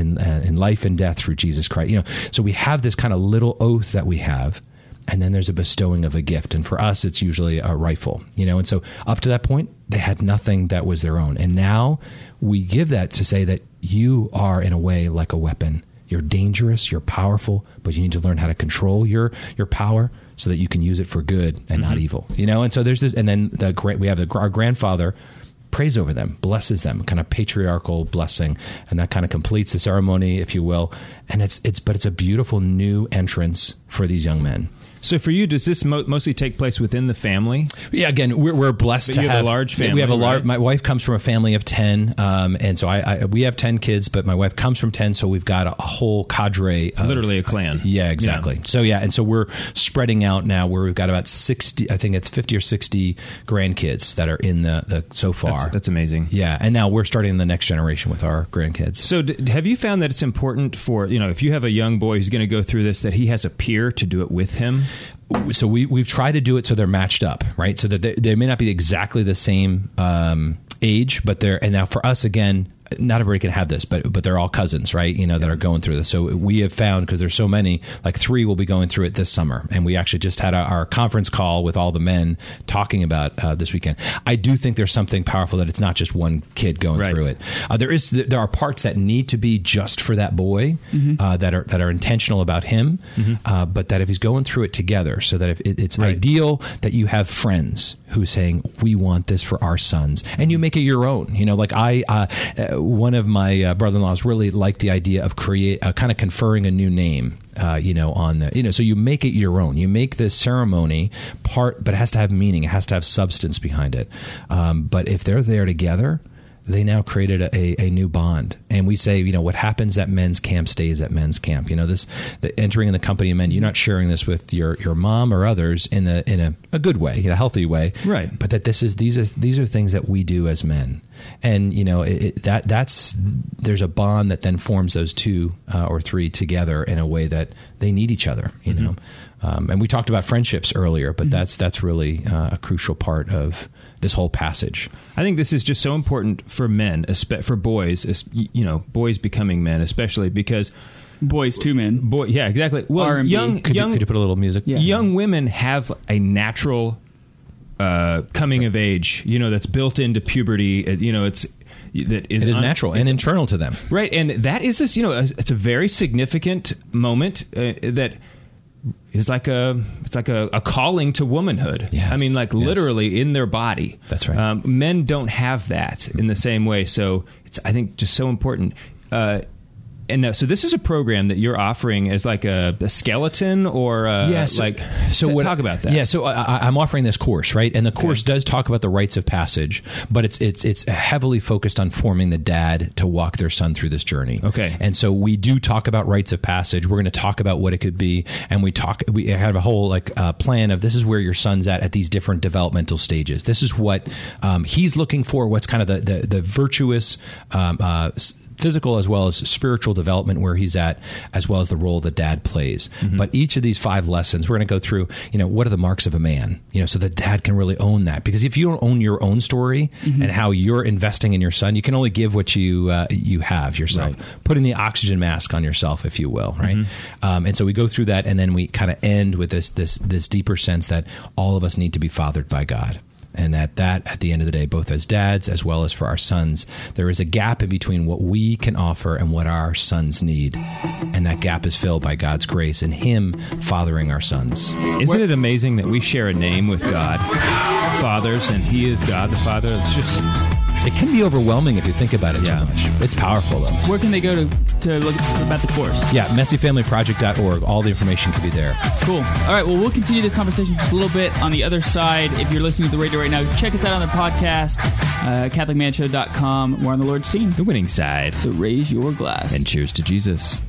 in life and death through Jesus Christ. So we have this kind of little oath that we have. And then there's a bestowing of a gift. And for us, it's usually a rifle, and so up to that point, they had nothing that was their own. And now we give that to say that you are, in a way, like a weapon. You're dangerous, you're powerful, but you need to learn how to control your power so that you can use it for good and not evil. And so there's this, and then we have our grandfather prays over them, blesses them, kind of patriarchal blessing, and that kind of completes the ceremony, if you will. And it's a beautiful new entrance for these young men. So for you, does this mostly take place within the family? Yeah, again, we're blessed to have a large family. We have a large. Right? My wife comes from a family of 10, and so we have 10 kids, but my wife comes from 10, so we've got a whole cadre. Literally a clan. Yeah, exactly. Yeah. So and so we're spreading out now, where we've got about 60. I think it's 50 or 60 grandkids that are in the so far. That's amazing. Yeah, and now we're starting the next generation with our grandkids. So have you found that it's important for if you have a young boy who's going to go through this, that he has a peer to do it with him? So we've tried to do it so they're matched up, right? So that they may not be exactly the same age, but and now for us, again, not everybody can have this, but they're all cousins, right? That are going through this. So we have found, because there's so many, like 3 will be going through it this summer. And we actually just had our conference call with all the men talking about this weekend. I do think there's something powerful that it's not just one kid going through it. There are parts that need to be just for that boy, that are intentional about him, but that if he's going through it together, so that if it's ideal that you have friends who's saying, we want this for our sons, and you make it your own. Like one of my brother-in-laws really liked the idea of kind of conferring a new name, on the, so you make it your own. You make this ceremony but it has to have meaning. It has to have substance behind it. But if they're there together, they now created a new bond. And we say, what happens at men's camp stays at men's camp. The entering in the company of men, you're not sharing this with your mom or others in a good way, a healthy way. Right. But that these are things that we do as men. And, there's a bond that then forms those two or three together in a way that they need each other, and we talked about friendships earlier, but that's really a crucial part of this whole passage. I think this is just so important for men, for boys, boys becoming men, especially because boys to men. Yeah, exactly. Well, R&B. Could you put a little music? Yeah. Young women have a natural coming of age, that's built into puberty. It is natural and internal to them, right? And that is this, it's a very significant moment that is like a calling to womanhood. Yes. I mean, literally in their body. That's right. Men don't have that in the same way, so it's, I think, just so important. So this is a program that you're offering as like a skeleton or talk about that. Yeah, so I'm offering this course, right? And the course does talk about the rites of passage, but it's heavily focused on forming the dad to walk their son through this journey. Okay. And so we do talk about rites of passage. We're going to talk about what it could be, and we have a whole plan of this is where your son's at these different developmental stages. This is what he's looking for. What's kind of the virtuous physical as well as spiritual development where he's at, as well as the role the dad plays. Mm-hmm. But each of these 5 lessons, we're going to go through, what are the marks of a man, so the dad can really own that. Because if you don't own your own story and how you're investing in your son, you can only give what you have yourself, putting the oxygen mask on yourself, if you will, right? And so we go through that, and then we kind of end with this deeper sense that all of us need to be fathered by God. And that at the end of the day, both as dads as well as for our sons, there is a gap in between what we can offer and what our sons need. And that gap is filled by God's grace and Him fathering our sons. Isn't it amazing that we share a name with God, fathers, and He is God the Father? It's just... It can be overwhelming if you think about it too much. It's powerful, though. Where can they go to look about the course? Yeah, messyfamilyproject.org. All the information could be there. Cool. All right, well, we'll continue this conversation just a little bit on the other side. If you're listening to the radio right now, check us out on the podcast, CatholicManShow.com. We're on the Lord's team. The winning side. So raise your glass. And cheers to Jesus.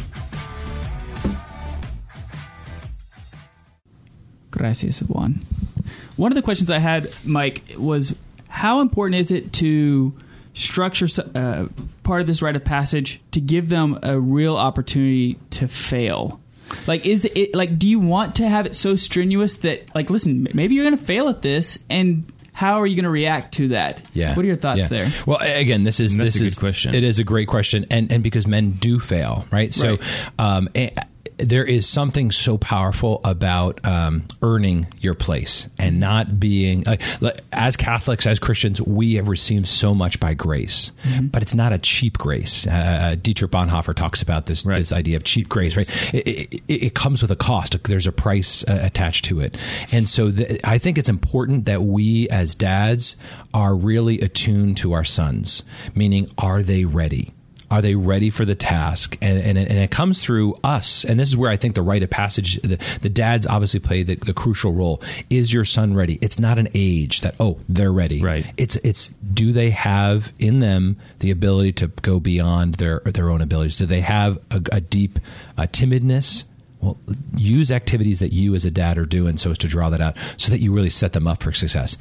Gracias, Juan. One of the questions I had, Mike, was... how important is it to structure part of this rite of passage to give them a real opportunity to fail? Do you want to have it so strenuous that, listen, maybe you're going to fail at this, and how are you going to react to that? Yeah. What are your thoughts there? Well, again, this is a good question. It is a great question, and because men do fail, right? So, there is something so powerful about earning your place and not being as Catholics, as Christians, we have received so much by grace, but it's not a cheap grace. Dietrich Bonhoeffer talks about this idea of cheap grace, right? It comes with a cost. There's a price attached to it. And so I think it's important that we as dads are really attuned to our sons, meaning, are they ready? Are they ready for the task? And it comes through us. And this is where I think the rite of passage, the dads obviously play the crucial role. Is your son ready? It's not an age that, they're ready. Right. It's do they have in them the ability to go beyond their own abilities? Do they have a deep timidness? Well, use activities that you as a dad are doing so as to draw that out so that you really set them up for success.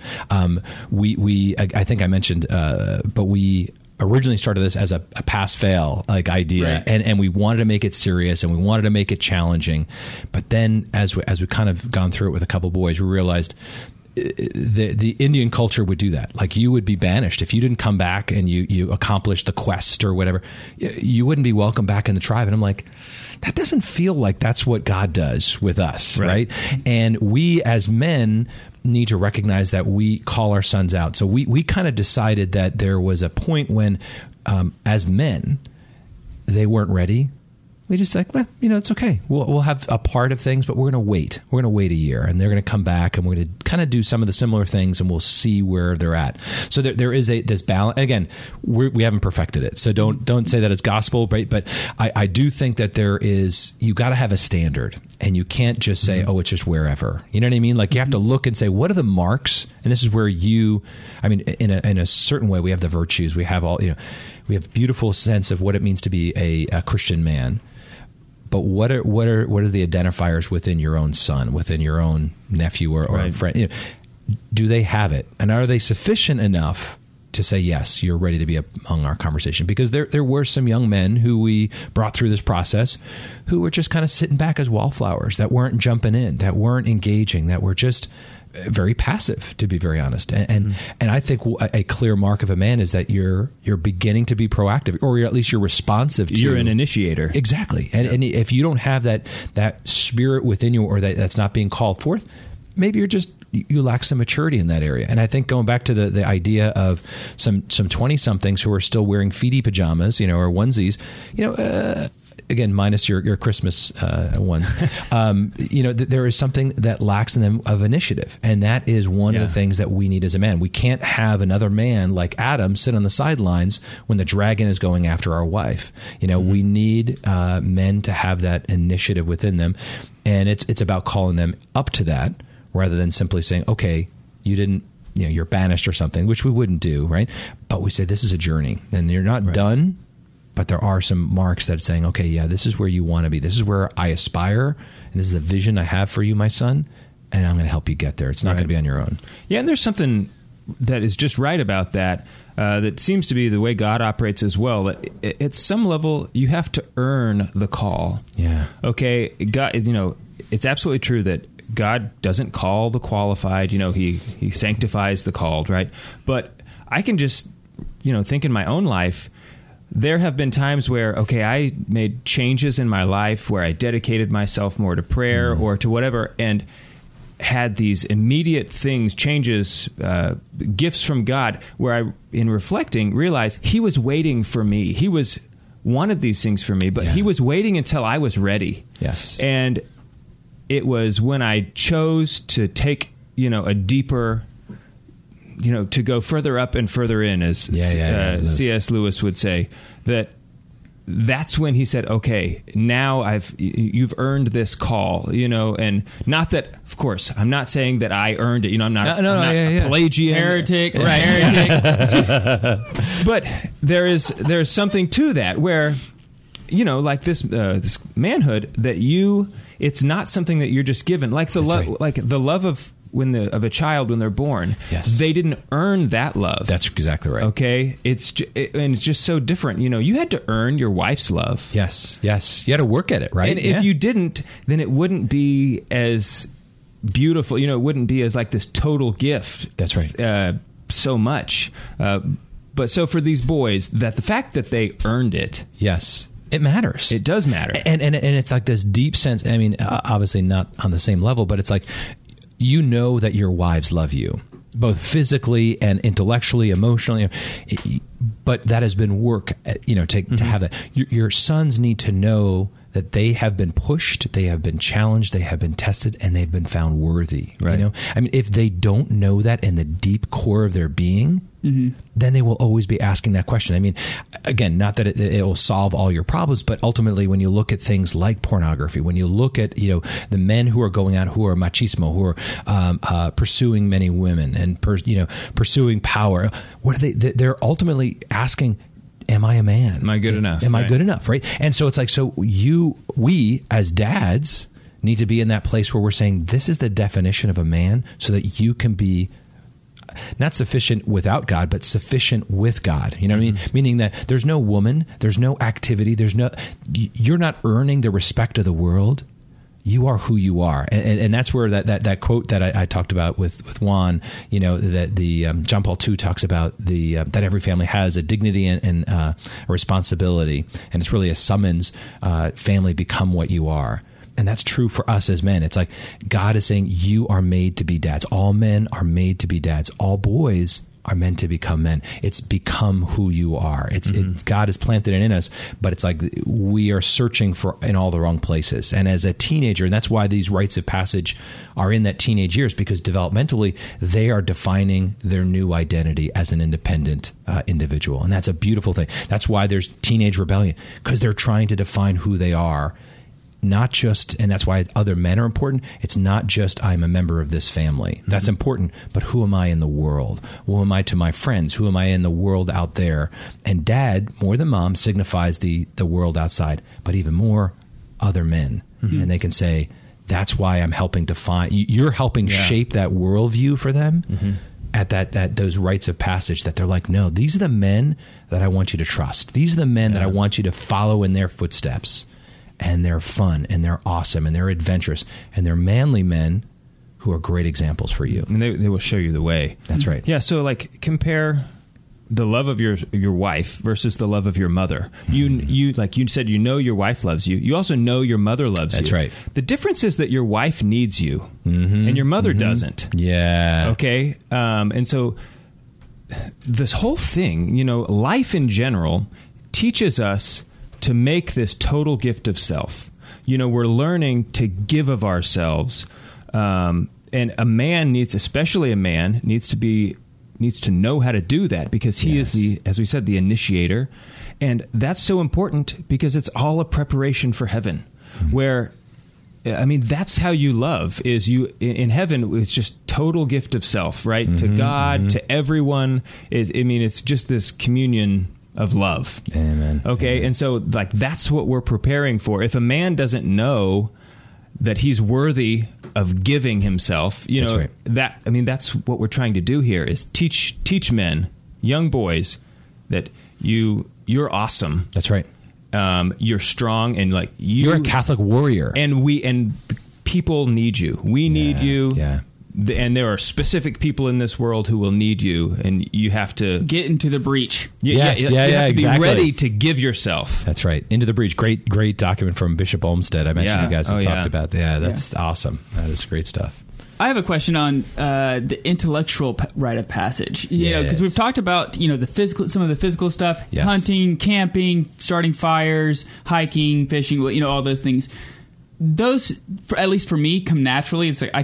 I think I mentioned, but we originally started this as a pass-fail idea, and we wanted to make it serious and we wanted to make it challenging. But then as we kind of gone through it with a couple boys, we realized the Indian culture would do that. You would be banished if you didn't come back and you accomplished the quest or whatever. You wouldn't be welcome back in the tribe. And I'm like, that doesn't feel like that's what God does with us, right? And we as men need to recognize that we call our sons out. So we kind of decided that there was a point when, as men, they weren't ready. we just like, well, it's okay. We'll have a part of things, but we're going to wait. We're going to wait a year, and they're going to come back, and we're going to kind of do some of the similar things, and we'll see where they're at. So there is this balance. And again, we haven't perfected it, so don't say that it's gospel, right? But I do think that you got to have a standard, and you can't just say, oh, it's just wherever. You know what I mean? Like you have to look and say, what are the marks? And this is where in a certain way, we have the virtues. We have we have a beautiful sense of what it means to be a Christian man. But what are the identifiers within your own son, within your own nephew or friend? Do they have it, and are they sufficient enough to say yes, you're ready to be among our conversation? Because there were some young men who we brought through this process who were just kind of sitting back as wallflowers, that weren't jumping in, that weren't engaging, that were just very passive, to be very honest. And I think a clear mark of a man is that you're beginning to be proactive, or at least you're responsive to. You're an initiator. Exactly. And if you don't have that spirit within you, or that's not being called forth, maybe you lack some maturity in that area. And I think going back to the idea of some 20-somethings who are still wearing feety pajamas, or onesies, again, minus your Christmas ones, there is something that lacks in them of initiative. And that is one of the things that we need as a man. We can't have another man like Adam sit on the sidelines when the dragon is going after our wife. We need men to have that initiative within them. And it's about calling them up to that, rather than simply saying, okay, you didn't, you're banished or something, which we wouldn't do, right? But we say this is a journey, and you're not done, but there are some marks that are saying, okay, yeah, this is where you want to be. This is where I aspire, and this is the vision I have for you, my son, and I'm going to help you get there. It's not going to be on your own. Yeah, and there's something that is just right about that, that seems to be the way God operates as well. That at some level, you have to earn the call. Yeah. Okay, God, it's absolutely true that God doesn't call the qualified. He sanctifies the called, right? But I can just, think in my own life, there have been times where, okay, I made changes in my life where I dedicated myself more to prayer or to whatever, and had these immediate changes, gifts from God, where I, in reflecting, realized He was waiting for me. He wanted these things for me, but He was waiting until I was ready. Yes. And it was when I chose to take, a deeper, to go further up and further in, as C.S. Lewis would say, that's when he said, okay, now you've earned this call, and not that, of course, I'm not saying that I earned it. I'm not a Pelagian heretic, right? Heretic. But there's something to that where, like this manhood that it's not something that you're just given, like the love, like the love of a child when they're born. Yes. They didn't earn that love. That's exactly right. Okay, it's just so different. You had to earn your wife's love. Yes, you had to work at it, right? And if you didn't, then it wouldn't be as beautiful. It wouldn't be as like this total gift. That's right. So much, but so for these boys, that the fact that they earned it, yes. It matters. It does matter. And it's like this deep sense. I mean, obviously not on the same level, but it's like, that your wives love you, both physically and intellectually, emotionally. But that has been work, to have that. Your sons need to know that they have been pushed, they have been challenged, they have been tested, and they've been found worthy. Right. I mean, if they don't know that in the deep core of their being, then they will always be asking that question. I mean, again, not that it will solve all your problems, but ultimately, when you look at things like pornography, when you look at the men who are going out, who are machismo, who are pursuing many women and pursuing power, what are they? They're ultimately asking, am I a man? Am I good enough? Am I good enough? Right. And so it's like, we as dads need to be in that place where we're saying, this is the definition of a man, so that you can be not sufficient without God, but sufficient with God. You know what I mean? Meaning that there's no woman, there's no activity, you're not earning the respect of the world. You are who you are. And that's where that quote that I talked about with Juan, that the John Paul II talks about that every family has a dignity and a responsibility. And it's really a summons, family, become what you are. And that's true for us as men. It's like God is saying, you are made to be dads. All men are made to be dads. All boys are meant to become men. It's become who you are. God has planted it in us, but it's like we are searching for in all the wrong places. And as a teenager, and that's why these rites of passage are in that teenage years, because developmentally they are defining their new identity as an independent individual. And that's a beautiful thing. That's why there's teenage rebellion, because they're trying to define who they are. Not just, and that's why other men are important. It's not just I'm a member of this family. That's important, but who am I in the world? Who am I to my friends? Who am I in the world out there? And dad, more than mom, signifies the world outside, but even more other men. And they can say, that's why I'm helping define, you're helping shape that worldview for them at those rites of passage, that they're like, no, these are the men that I want you to trust. These are the men that I want you to follow in their footsteps. And they're fun, and they're awesome, and they're adventurous, and they're manly men who are great examples for you. And they will show you the way. That's right. Yeah, so like compare the love of your wife versus the love of your mother. You like you said, your wife loves you. You also know your mother loves you. That's right. The difference is that your wife needs you, and your mother doesn't. Yeah. Okay? And so this whole thing, life in general teaches us to make this total gift of self. We're learning to give of ourselves. And a man especially a man needs to know how to do that, because he is as we said, the initiator. And that's so important because it's all a preparation for heaven, where, that's how you love, is you in heaven. It's just total gift of self, right? To God, to everyone. It's just this communion of love. Amen. Okay. Amen. And so like, that's what we're preparing for. If a man doesn't know that he's worthy of giving himself, that's what we're trying to do here, is teach men, young boys, that you're awesome. That's right. You're strong, and like you're a Catholic warrior, and people need you. We need you. Yeah. And there are specific people in this world who will need you, and you have to get into the breach. You have to exactly. be ready to give yourself. That's right. Into the breach. Great document from Bishop Olmsted. I mentioned you guys have talked about. Yeah, that's awesome. That is great stuff. I have a question on the intellectual rite of passage. Because we've talked about some of the physical stuff, hunting, camping, starting fires, hiking, fishing. All those things. Those, at least for me, come naturally. It's like I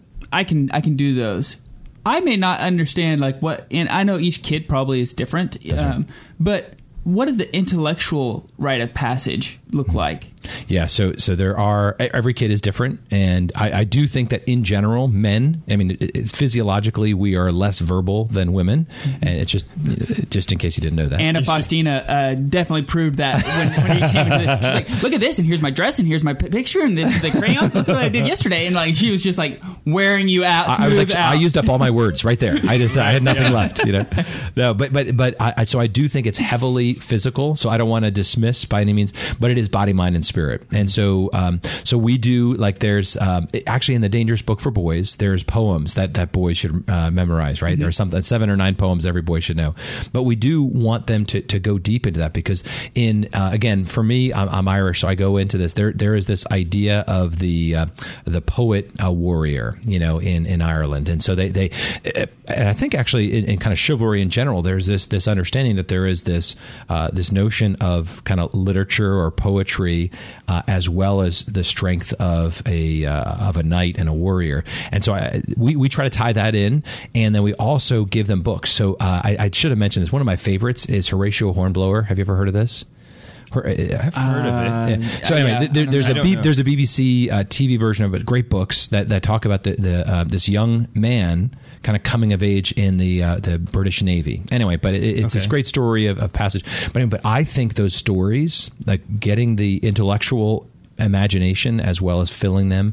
can do those. I may not understand and I know each kid probably is different, but what does the intellectual rite of passage look like? Yeah, so every kid is different, and I do think that in general, men, it's physiologically we are less verbal than women, and it's just in case you didn't know that. Anna Faustina definitely proved that when he came into she's like, look at this, and here's my dress, and here's my picture, and this is the crayons, look what I did yesterday, and she was just like wearing you out. I used up all my words right there. I had nothing left, No, but I do think it's heavily physical, so I don't want to dismiss by any means, but it is body, mind, and spirit. And so we do, there's actually in the Dangerous Book for Boys, there's poems that boys should memorize, right? There are 7 or 9 poems every boy should know, but we do want them to go deep into that, because again, for me, I'm Irish, so I go into this. There is this idea of the poet warrior, in Ireland, and so they and I think actually in kind of chivalry in general, there's this understanding that there is this notion of kind of literature or poetry, as well as the strength of a knight and a warrior. And so we try to tie that in, and then we also give them books. So I should have mentioned this. One of my favorites is Horatio Hornblower. Have you ever heard of this? I've heard of it. Yeah. So anyway, there's a BBC TV version of it. Great books that talk about this young man kind of coming of age in the British Navy. Anyway, but it's this great story of passage. But I think those stories, like getting the intellectual imagination as well as filling them,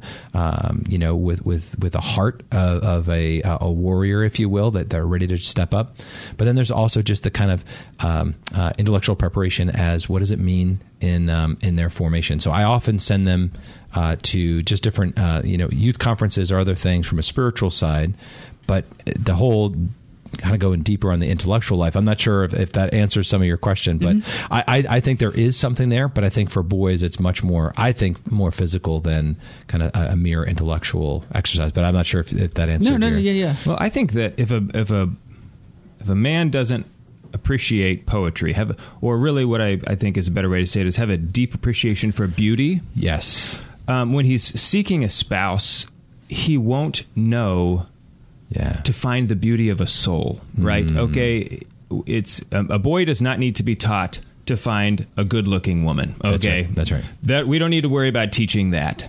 with a heart of a warrior, if you will, that they're ready to step up. But then there's also just the kind of intellectual preparation as what does it mean in their formation. So I often send them to just different youth conferences or other things from a spiritual side, but the whole kind of going deeper on the intellectual life. I'm not sure if that answers some of your question, but I think there is something there, but I think for boys it's much more, more physical than kind of a mere intellectual exercise, but I'm not sure if that answers No, yeah. Well, I think that if a a man doesn't appreciate poetry, or really what I think is a better way to say it is have a deep appreciation for beauty. Yes. When he's seeking a spouse, he won't know to find the beauty of a soul, right? Okay, it's a boy does not need to be taught to find a good-looking woman. Okay, That's right. That we don't need to worry about teaching that.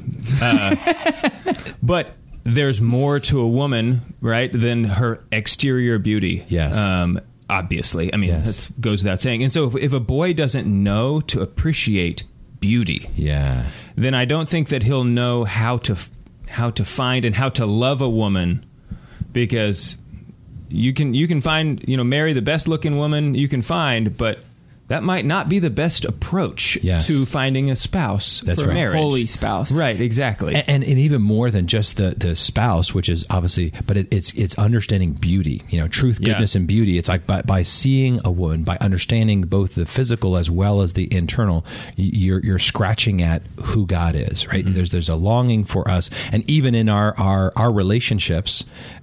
But there's more to a woman, right, than her exterior beauty. Yes. Obviously, I mean that goes without saying. And so, if a boy doesn't know to appreciate beauty, then I don't think that he'll know how to find and how to love a woman, because you can find, marry the best looking woman you can find, but that might not be the best approach to finding a spouse for marriage. Holy spouse. Right, exactly. And even more than just the spouse, which is obviously, but it's understanding beauty, truth, goodness, and beauty. It's like by seeing a woman, by understanding both the physical as well as the internal, you're scratching at who God is, right? Mm-hmm. There's a longing for us. And even in our relationships,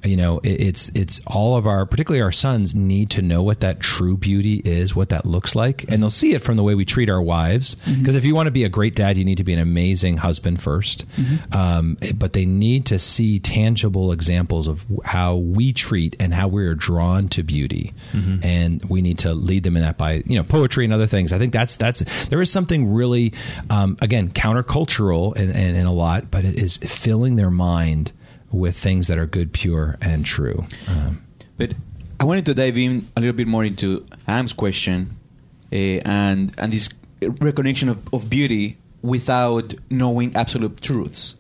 it's all of particularly our sons need to know what that true beauty is, what that looks like. And they'll see it from the way we treat our wives. Because if you want to be a great dad, you need to be an amazing husband first. But they need to see tangible examples of how we treat and how we're drawn to beauty. And we need to lead them in that by, poetry and other things. I think there is something really, again, countercultural in a lot, but it is filling their mind with things that are good, pure, and true. But I wanted to dive in a little bit more into Am's question. And this recognition of beauty without knowing absolute truths.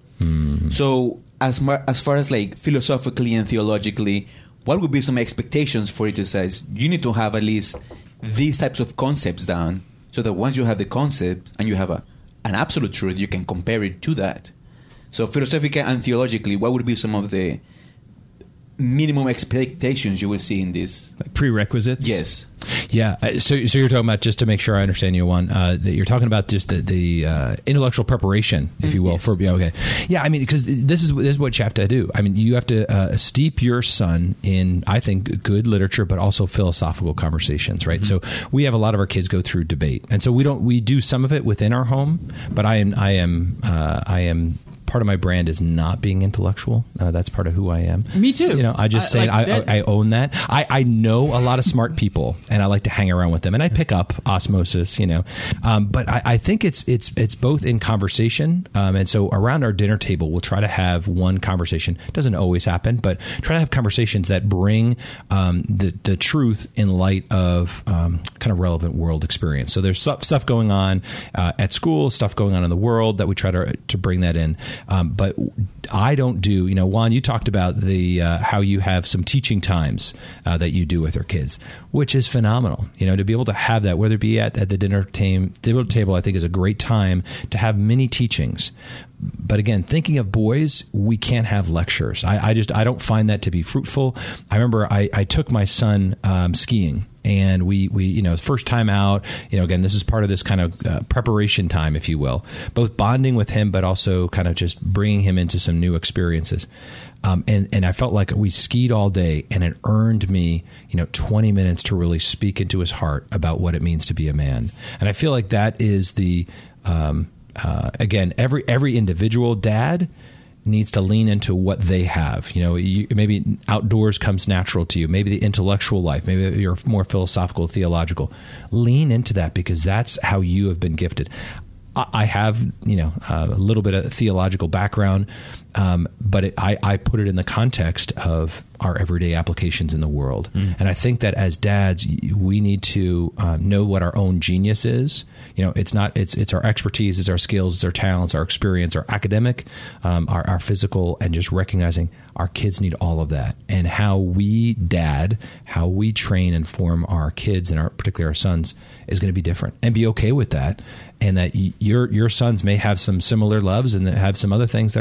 So as far as like philosophically and theologically, what would be some expectations for it to say you need to have at least these types of concepts down, so that once you have the concept and you have an absolute truth, you can compare it to that. So philosophically and theologically, what would be some of the minimum expectations you will see in this? Like prerequisites? Yes. Yeah. So you're talking about, just to make sure I understand you, Juan, that you're talking about just the intellectual preparation, if you will. Yes. Okay. Yeah. I mean, because this is what you have to do. I mean, you have to steep your son in, I think, good literature, but also philosophical conversations, right? So we have a lot of our kids go through debate, and so we do some of it within our home, but I am. Part of my brand is not being intellectual. That's part of who I am. Me too. I just say I own that. I know a lot of smart people, and I like to hang around with them, and I pick up osmosis. But I think it's both in conversation, and so around our dinner table, we'll try to have one conversation. It doesn't always happen, but try to have conversations that bring the truth in light of kind of relevant world experience. So there's stuff going on at school, stuff going on in the world that we try to bring that in. But I don't do, Juan, you talked about how you have some teaching times that you do with our kids, which is phenomenal. To be able to have that, whether it be at the dinner table, I think is a great time to have mini teachings. But again, thinking of boys, we can't have lectures. I don't find that to be fruitful. I remember I took my son skiing. And we first time out, again, this is part of this kind of preparation time, if you will, both bonding with him, but also kind of just bringing him into some new experiences. And I felt like we skied all day, and it earned me, 20 minutes to really speak into his heart about what it means to be a man. And I feel like that is again, every individual dad needs to lean into what they have. Maybe outdoors comes natural to you. Maybe the intellectual life. Maybe you're more philosophical, theological. Lean into that, because that's how you have been gifted. I have, a little bit of theological background, but I put it in the context of our everyday applications in the world. And I think that as dads, we need to know what our own genius is. It's our expertise, it's our skills, it's our talents, our experience, our academic, our physical, and just recognizing our kids need all of that. And how we train and form our kids, and particularly our sons, is going to be different. And be okay with that. And that your sons may have some similar loves and have some other things that are like,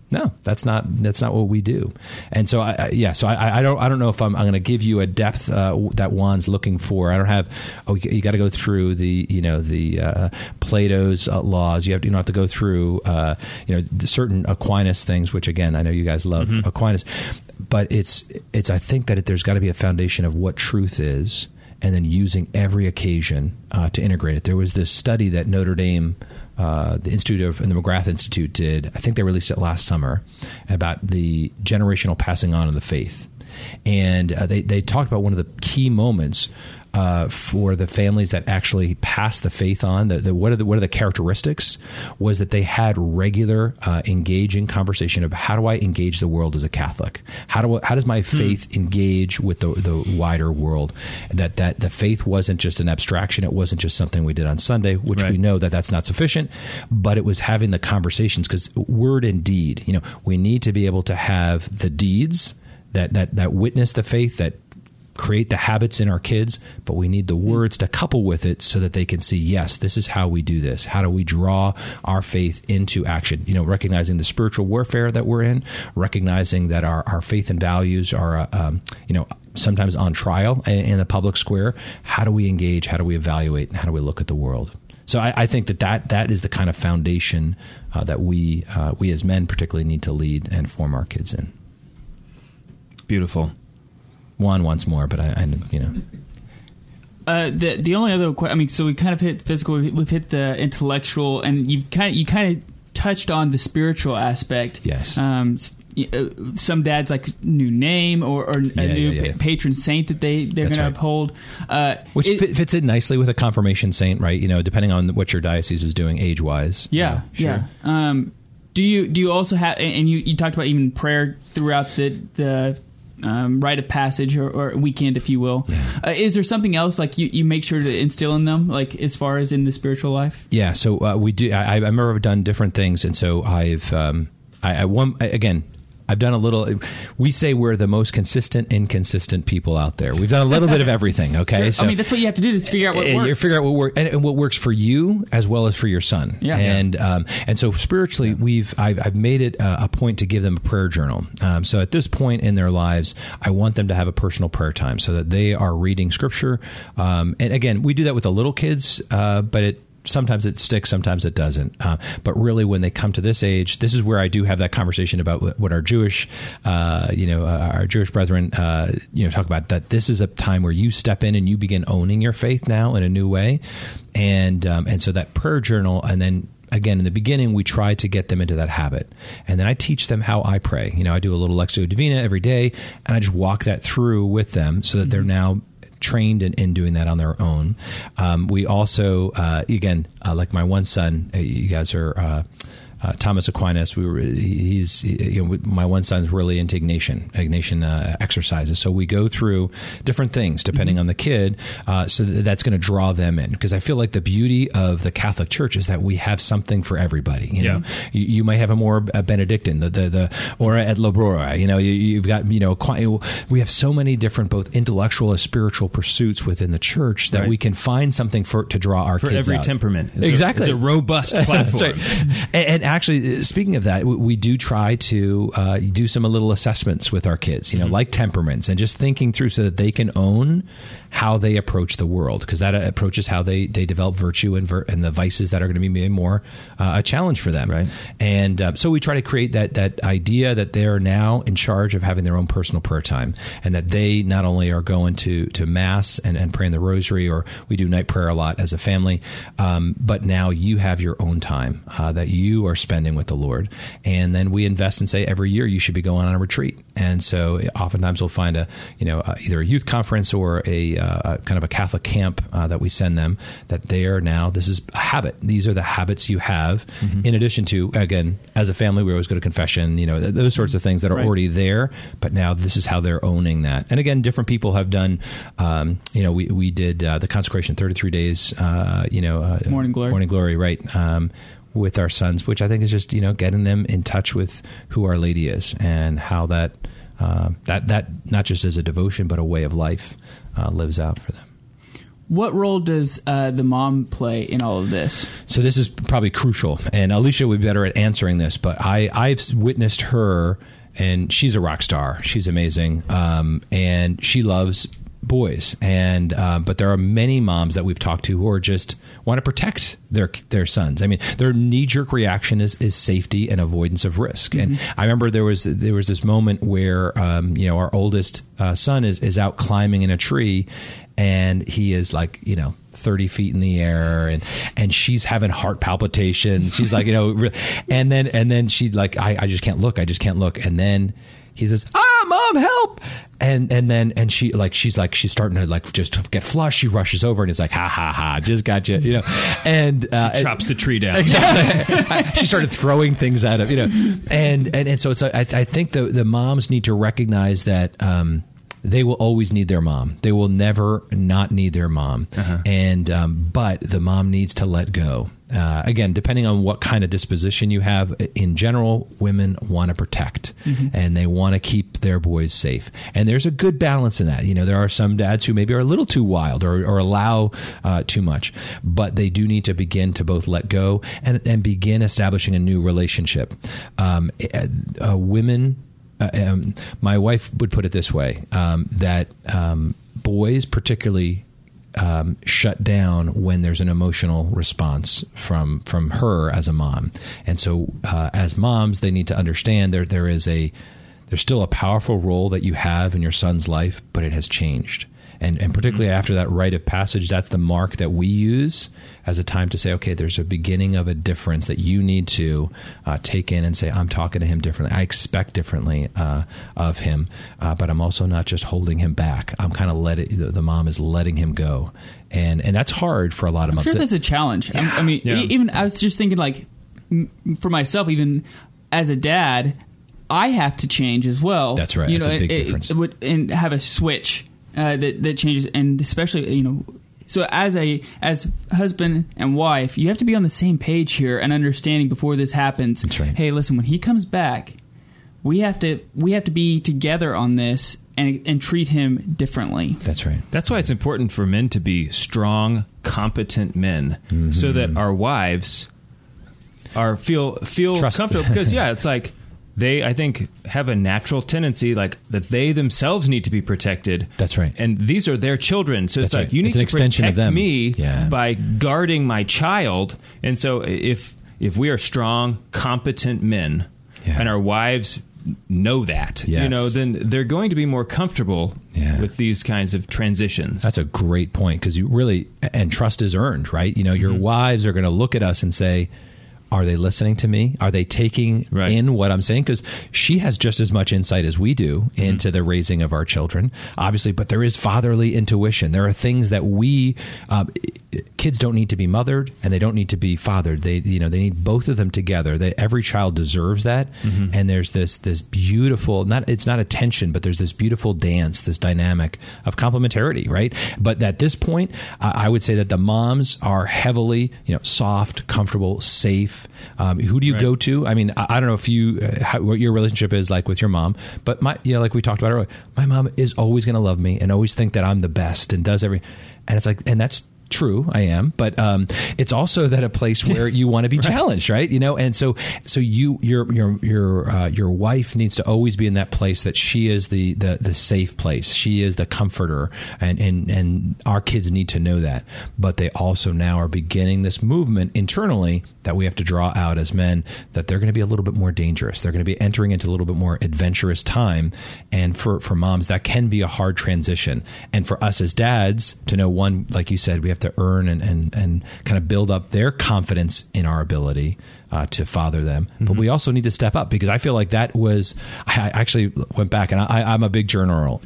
No, that's not what we do. And so I don't know if I'm going to give you a depth that Juan's looking for. I don't have. You got to go through the Plato's laws. You don't have to go through certain Aquinas things, which again I know you guys love Aquinas, but it's I think that there's got to be a foundation of what truth is, and then using every occasion to integrate it. There was this study that Notre Dame, the Institute and the McGrath Institute did. I think they released it last summer about the generational passing on of the faith, and they talked about one of the key moments for the families that actually passed the faith on. What are the characteristics? Was that they had regular, engaging conversation of how do I engage the world as a Catholic? How does my faith engage with the wider world? That the faith wasn't just an abstraction. It wasn't just something we did on Sunday, which we know that's not sufficient. But it was having the conversations, because word and deed. We need to be able to have the deeds that witness the faith, that create the habits in our kids, but we need the words to couple with it so that they can see, yes, this is how we do this. How do we draw our faith into action? Recognizing the spiritual warfare that we're in, recognizing that our faith and values are, sometimes on trial in the public square. How do we engage? How do we evaluate? And how do we look at the world? So I think that is the kind of foundation that we as men particularly need to lead and form our kids in. Beautiful. Juan wants more, but I the only other so we kind of hit physical, we've hit the intellectual, and you kind of touched on the spiritual aspect. Yes. Some dads like new name or a new patron saint that they're going to uphold, which fits in nicely with a confirmation saint, right? Depending on what your diocese is doing age wise. Yeah, sure. Do you also have, and you talked about even prayer throughout the rite of passage or weekend, if you will. Yeah. Is there something else like you make sure to instill in them, like as far as in the spiritual life? Yeah, so we do. I remember I've done different things, and so I've done a little. We say we're the most consistent, inconsistent people out there. We've done a little bit of everything. Okay, sure. So that's what you have to do to figure out what works. You figure out what works, and what works for you as well as for your son. Yeah. And so spiritually, I've made it a point to give them a prayer journal. So at this point in their lives, I want them to have a personal prayer time so that they are reading Scripture. And again, we do that with the little kids, but sometimes it sticks, sometimes it doesn't. But really, when they come to this age, this is where I do have that conversation about what our Jewish, our Jewish brethren, talk about. That this is a time where you step in and you begin owning your faith now in a new way, and so that prayer journal, and then. Again, in the beginning, we try to get them into that habit. And then I teach them how I pray. I do a little Lectio Divina every day, and I just walk that through with them so that they're now trained in doing that on their own. We also, like my one son, you guys are... Thomas Aquinas, my one son's really into Ignatian exercises. So we go through different things depending on the kid, so that's going to draw them in. Because I feel like the beauty of the Catholic Church is that we have something for everybody. You know, you might have a Benedictine, the Ora et Labora. You've got we have so many different both intellectual and spiritual pursuits within the church that we can find something to draw our kids for every out. temperament. Exactly, it's a robust platform. And actually, speaking of that, we do try to do a little assessments with our kids, like temperaments, and just thinking through so that they can own how they approach the world, because that approaches how they develop virtue and the vices that are going to be more a challenge for them. Right. And so we try to create that idea that they're now in charge of having their own personal prayer time, and that they not only are going to Mass and praying the Rosary, or we do night prayer a lot as a family, but now you have your own time that you are spending with the Lord. And then we invest and say every year you should be going on a retreat. And so oftentimes we'll find either a youth conference or a kind of a Catholic camp that we send them, that they are now, this is a habit. These are the habits you have, in addition to, again, as a family, we always go to confession, those sorts of things that are already there, but now this is how they're owning that. And again, different people have done, we did the consecration 33 days, Morning Glory, right. With our sons, which I think is just, getting them in touch with who Our Lady is, and how that not just as a devotion, but a way of life lives out for them. What role does the mom play in all of this? So this is probably crucial, and Alicia would be better at answering this, but I've witnessed her, and she's a rock star. She's amazing, and she loves boys, and but there are many moms that we've talked to who are just want to protect their sons. I mean, their knee-jerk reaction is safety and avoidance of risk. Mm-hmm. And I remember there was this moment where our oldest son is out climbing in a tree, and he is 30 feet in the air, and she's having heart palpitations. She's like, and then she I just can't look. And then he says, Mom, help. And then she's starting to just get flushed. She rushes over and is like, ha ha ha, just got you, and she chops the tree down. Exactly. She started throwing things at him, and so it's I think the moms need to recognize that, they will always need their mom. They will never not need their mom. Uh-huh. And but the mom needs to let go. Again, depending on what kind of disposition you have, in general, women want to protect, and they want to keep their boys safe. And there's a good balance in that. There are some dads who maybe are a little too wild or allow too much, but they do need to begin to both let go and begin establishing a new relationship. Women. My wife would put it this way, that boys particularly shut down when there's an emotional response from her as a mom. And so as moms, they need to understand there's still a powerful role that you have in your son's life, but it has changed. And particularly after that rite of passage, that's the mark that we use as a time to say, okay, there's a beginning of a difference that you need to take in and say, I'm talking to him differently. I expect differently of him, but I'm also not just holding him back. I'm kind of the mom is letting him go. And that's hard for a lot of moms. I'm sure that's a challenge. Yeah. Even I was just thinking, for myself, even as a dad, I have to change as well. That's right. That's a big difference. And have a switch. That changes, and especially so as husband and wife, you have to be on the same page here and understanding before this happens. That's right. Hey, listen, when he comes back, we have to be together on this and treat him differently. That's right. That's why it's important for men to be strong, competent men, so that our wives feel comfortable. Because it's like. They, I think, have a natural tendency that they themselves need to be protected. That's right. And these are their children. So it's like, you need to protect me by guarding my child. And so if we are strong, competent men and our wives know that, then they're going to be more comfortable with these kinds of transitions. That's a great point, because you really, and trust is earned, right? Your wives are going to look at us and say, are they listening to me? Are they taking in what I'm saying? Because she has just as much insight as we do into the raising of our children, obviously. But there is fatherly intuition. There are things that kids don't need to be mothered, and they don't need to be fathered. They need both of them together. Every child deserves that. And there's this beautiful, it's not a tension, but there's this beautiful dance, this dynamic of complementarity, right? But at this point, I would say that the moms are heavily, soft, comfortable, safe. Who do you go to? I mean, I don't know if what your relationship is like with your mom, but like we talked about earlier, my mom is always going to love me and always think that I'm the best and does and it's like, and that's true, I am, but it's also that a place where you want to be challenged, right? And so your wife needs to always be in that place that she is the safe place. She is the comforter, and our kids need to know that. But they also now are beginning this movement internally that we have to draw out as men, that they're going to be a little bit more dangerous. They're going to be entering into a little bit more adventurous time, and for moms, that can be a hard transition. And for us as dads to know, one, like you said, we have to earn and kind of build up their confidence in our ability to father them. But we also need to step up, because I feel like that was, I actually went back, and I'm a big journaler.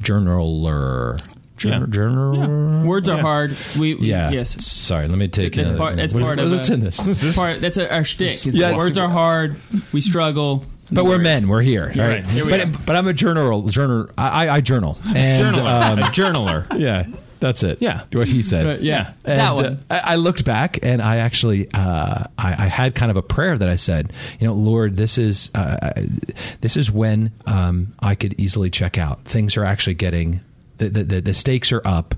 Yeah. Words are hard. Yes. Sorry, let me take. That's part of what's in this. That's our shtick. Words are hard. We struggle. But we're men. We're here. Right? But I'm a journaler. I journal. And, a journaler. Yeah. That's it. Yeah. What he said. And, that one. I looked back, and I actually, I had kind of a prayer that I said, Lord, this is when I could easily check out. Things are actually getting, the stakes are up.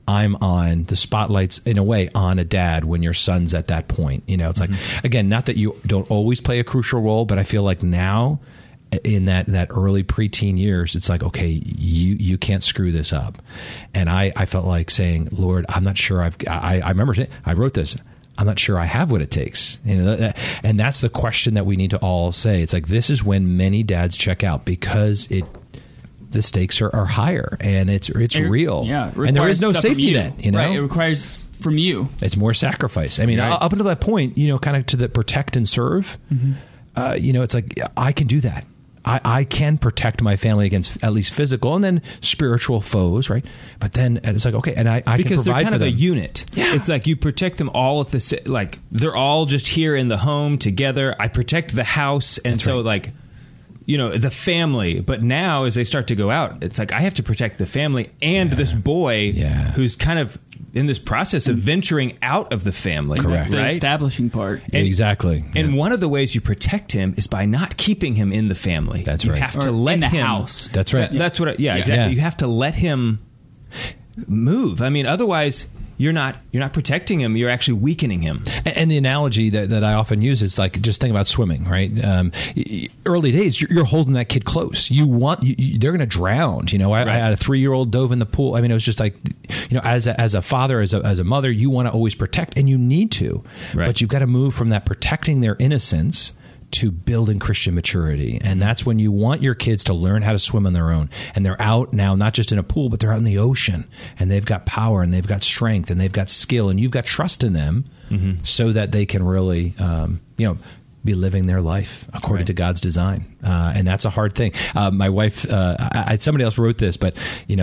I'm on the spotlight's in a way on a dad when your son's at that point. It's like, again, not that you don't always play a crucial role, but I feel like now in that early preteen years, it's like, okay, you can't screw this up. And I felt like saying, Lord, I'm not sure I remember saying, I wrote this, I'm not sure I have what it takes. And that's the question that we need to all say. It's like, this is when many dads check out because the stakes are higher and it's real. Yeah, and there is no safety net, Right, it requires from you. It's more sacrifice. I mean, up until that point, kind of to the protect and serve, it's like, I can do that. I can protect my family against at least physical and then spiritual foes, right? But then it's like, okay, and I can provide for them. Because they're kind of a unit. Yeah. It's like you protect them all at the like they're all just here in the home together. I protect the house, and that's so right. Like, the family. But now as they start to go out, it's like I have to protect the family and this boy who's kind of in this process of venturing out of the family. Correct. The right? establishing part. Exactly. And one of the ways you protect him is by not keeping him in the family. That's right. You have to let in the him. house. That's right. That's what. Exactly. Yeah. You have to let him move. I mean, otherwise you're not protecting him. You're actually weakening him. And the analogy that I often use is like, just think about swimming, right? Early days, you're holding that kid close. They're going to drown. I had a 3-year-old dove in the pool. I mean, it was just like, as a father, as a mother, you want to always protect, and you need to, but you've got to move from that protecting their innocence to building Christian maturity. And that's when you want your kids to learn how to swim on their own. And they're out now, not just in a pool, but they're out in the ocean. And they've got power, and they've got strength, and they've got skill. And you've got trust in them so that they can really, be living their life according to God's design. And that's a hard thing. My wife, somebody else wrote this, but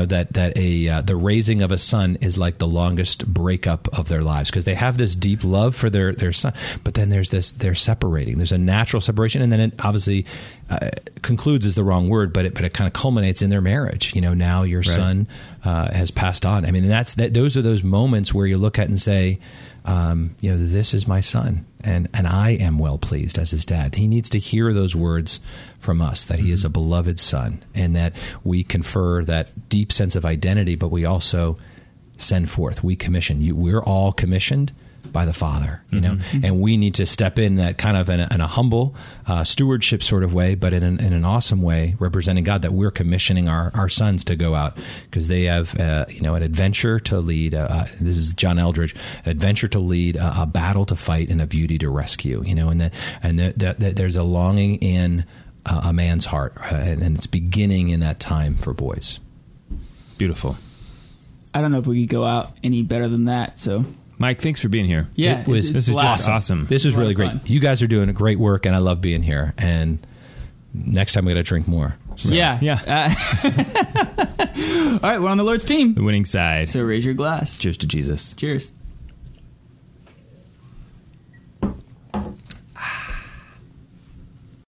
the raising of a son is like the longest breakup of their lives, because they have this deep love for their son, but then they're separating. There's a natural separation, and then it obviously concludes is the wrong word, but it kind of culminates in their marriage. Now your son has passed on. I mean, those are those moments where you look at it and say, this is my son, and I am well pleased as his dad. He needs to hear those words from us, that he is a beloved son, and that we confer that deep sense of identity, but we also send forth. We commission. We're all commissioned by the Father, and we need to step in that kind of in a humble stewardship sort of way, but in an awesome way, representing God, that we're commissioning our sons to go out, because they have an adventure to lead. This is John Eldridge, an adventure to lead, a battle to fight, and a beauty to rescue. And there's a longing in a man's heart, and it's beginning in that time for boys. Beautiful. I don't know if we could go out any better than that. So, Mike, thanks for being here. Yeah, this is just awesome. This is really great. Fun. You guys are doing a great work, and I love being here. And next time we got to drink more. So. Yeah. All right, we're on the Lord's team. The winning side. So raise your glass. Cheers to Jesus. Cheers.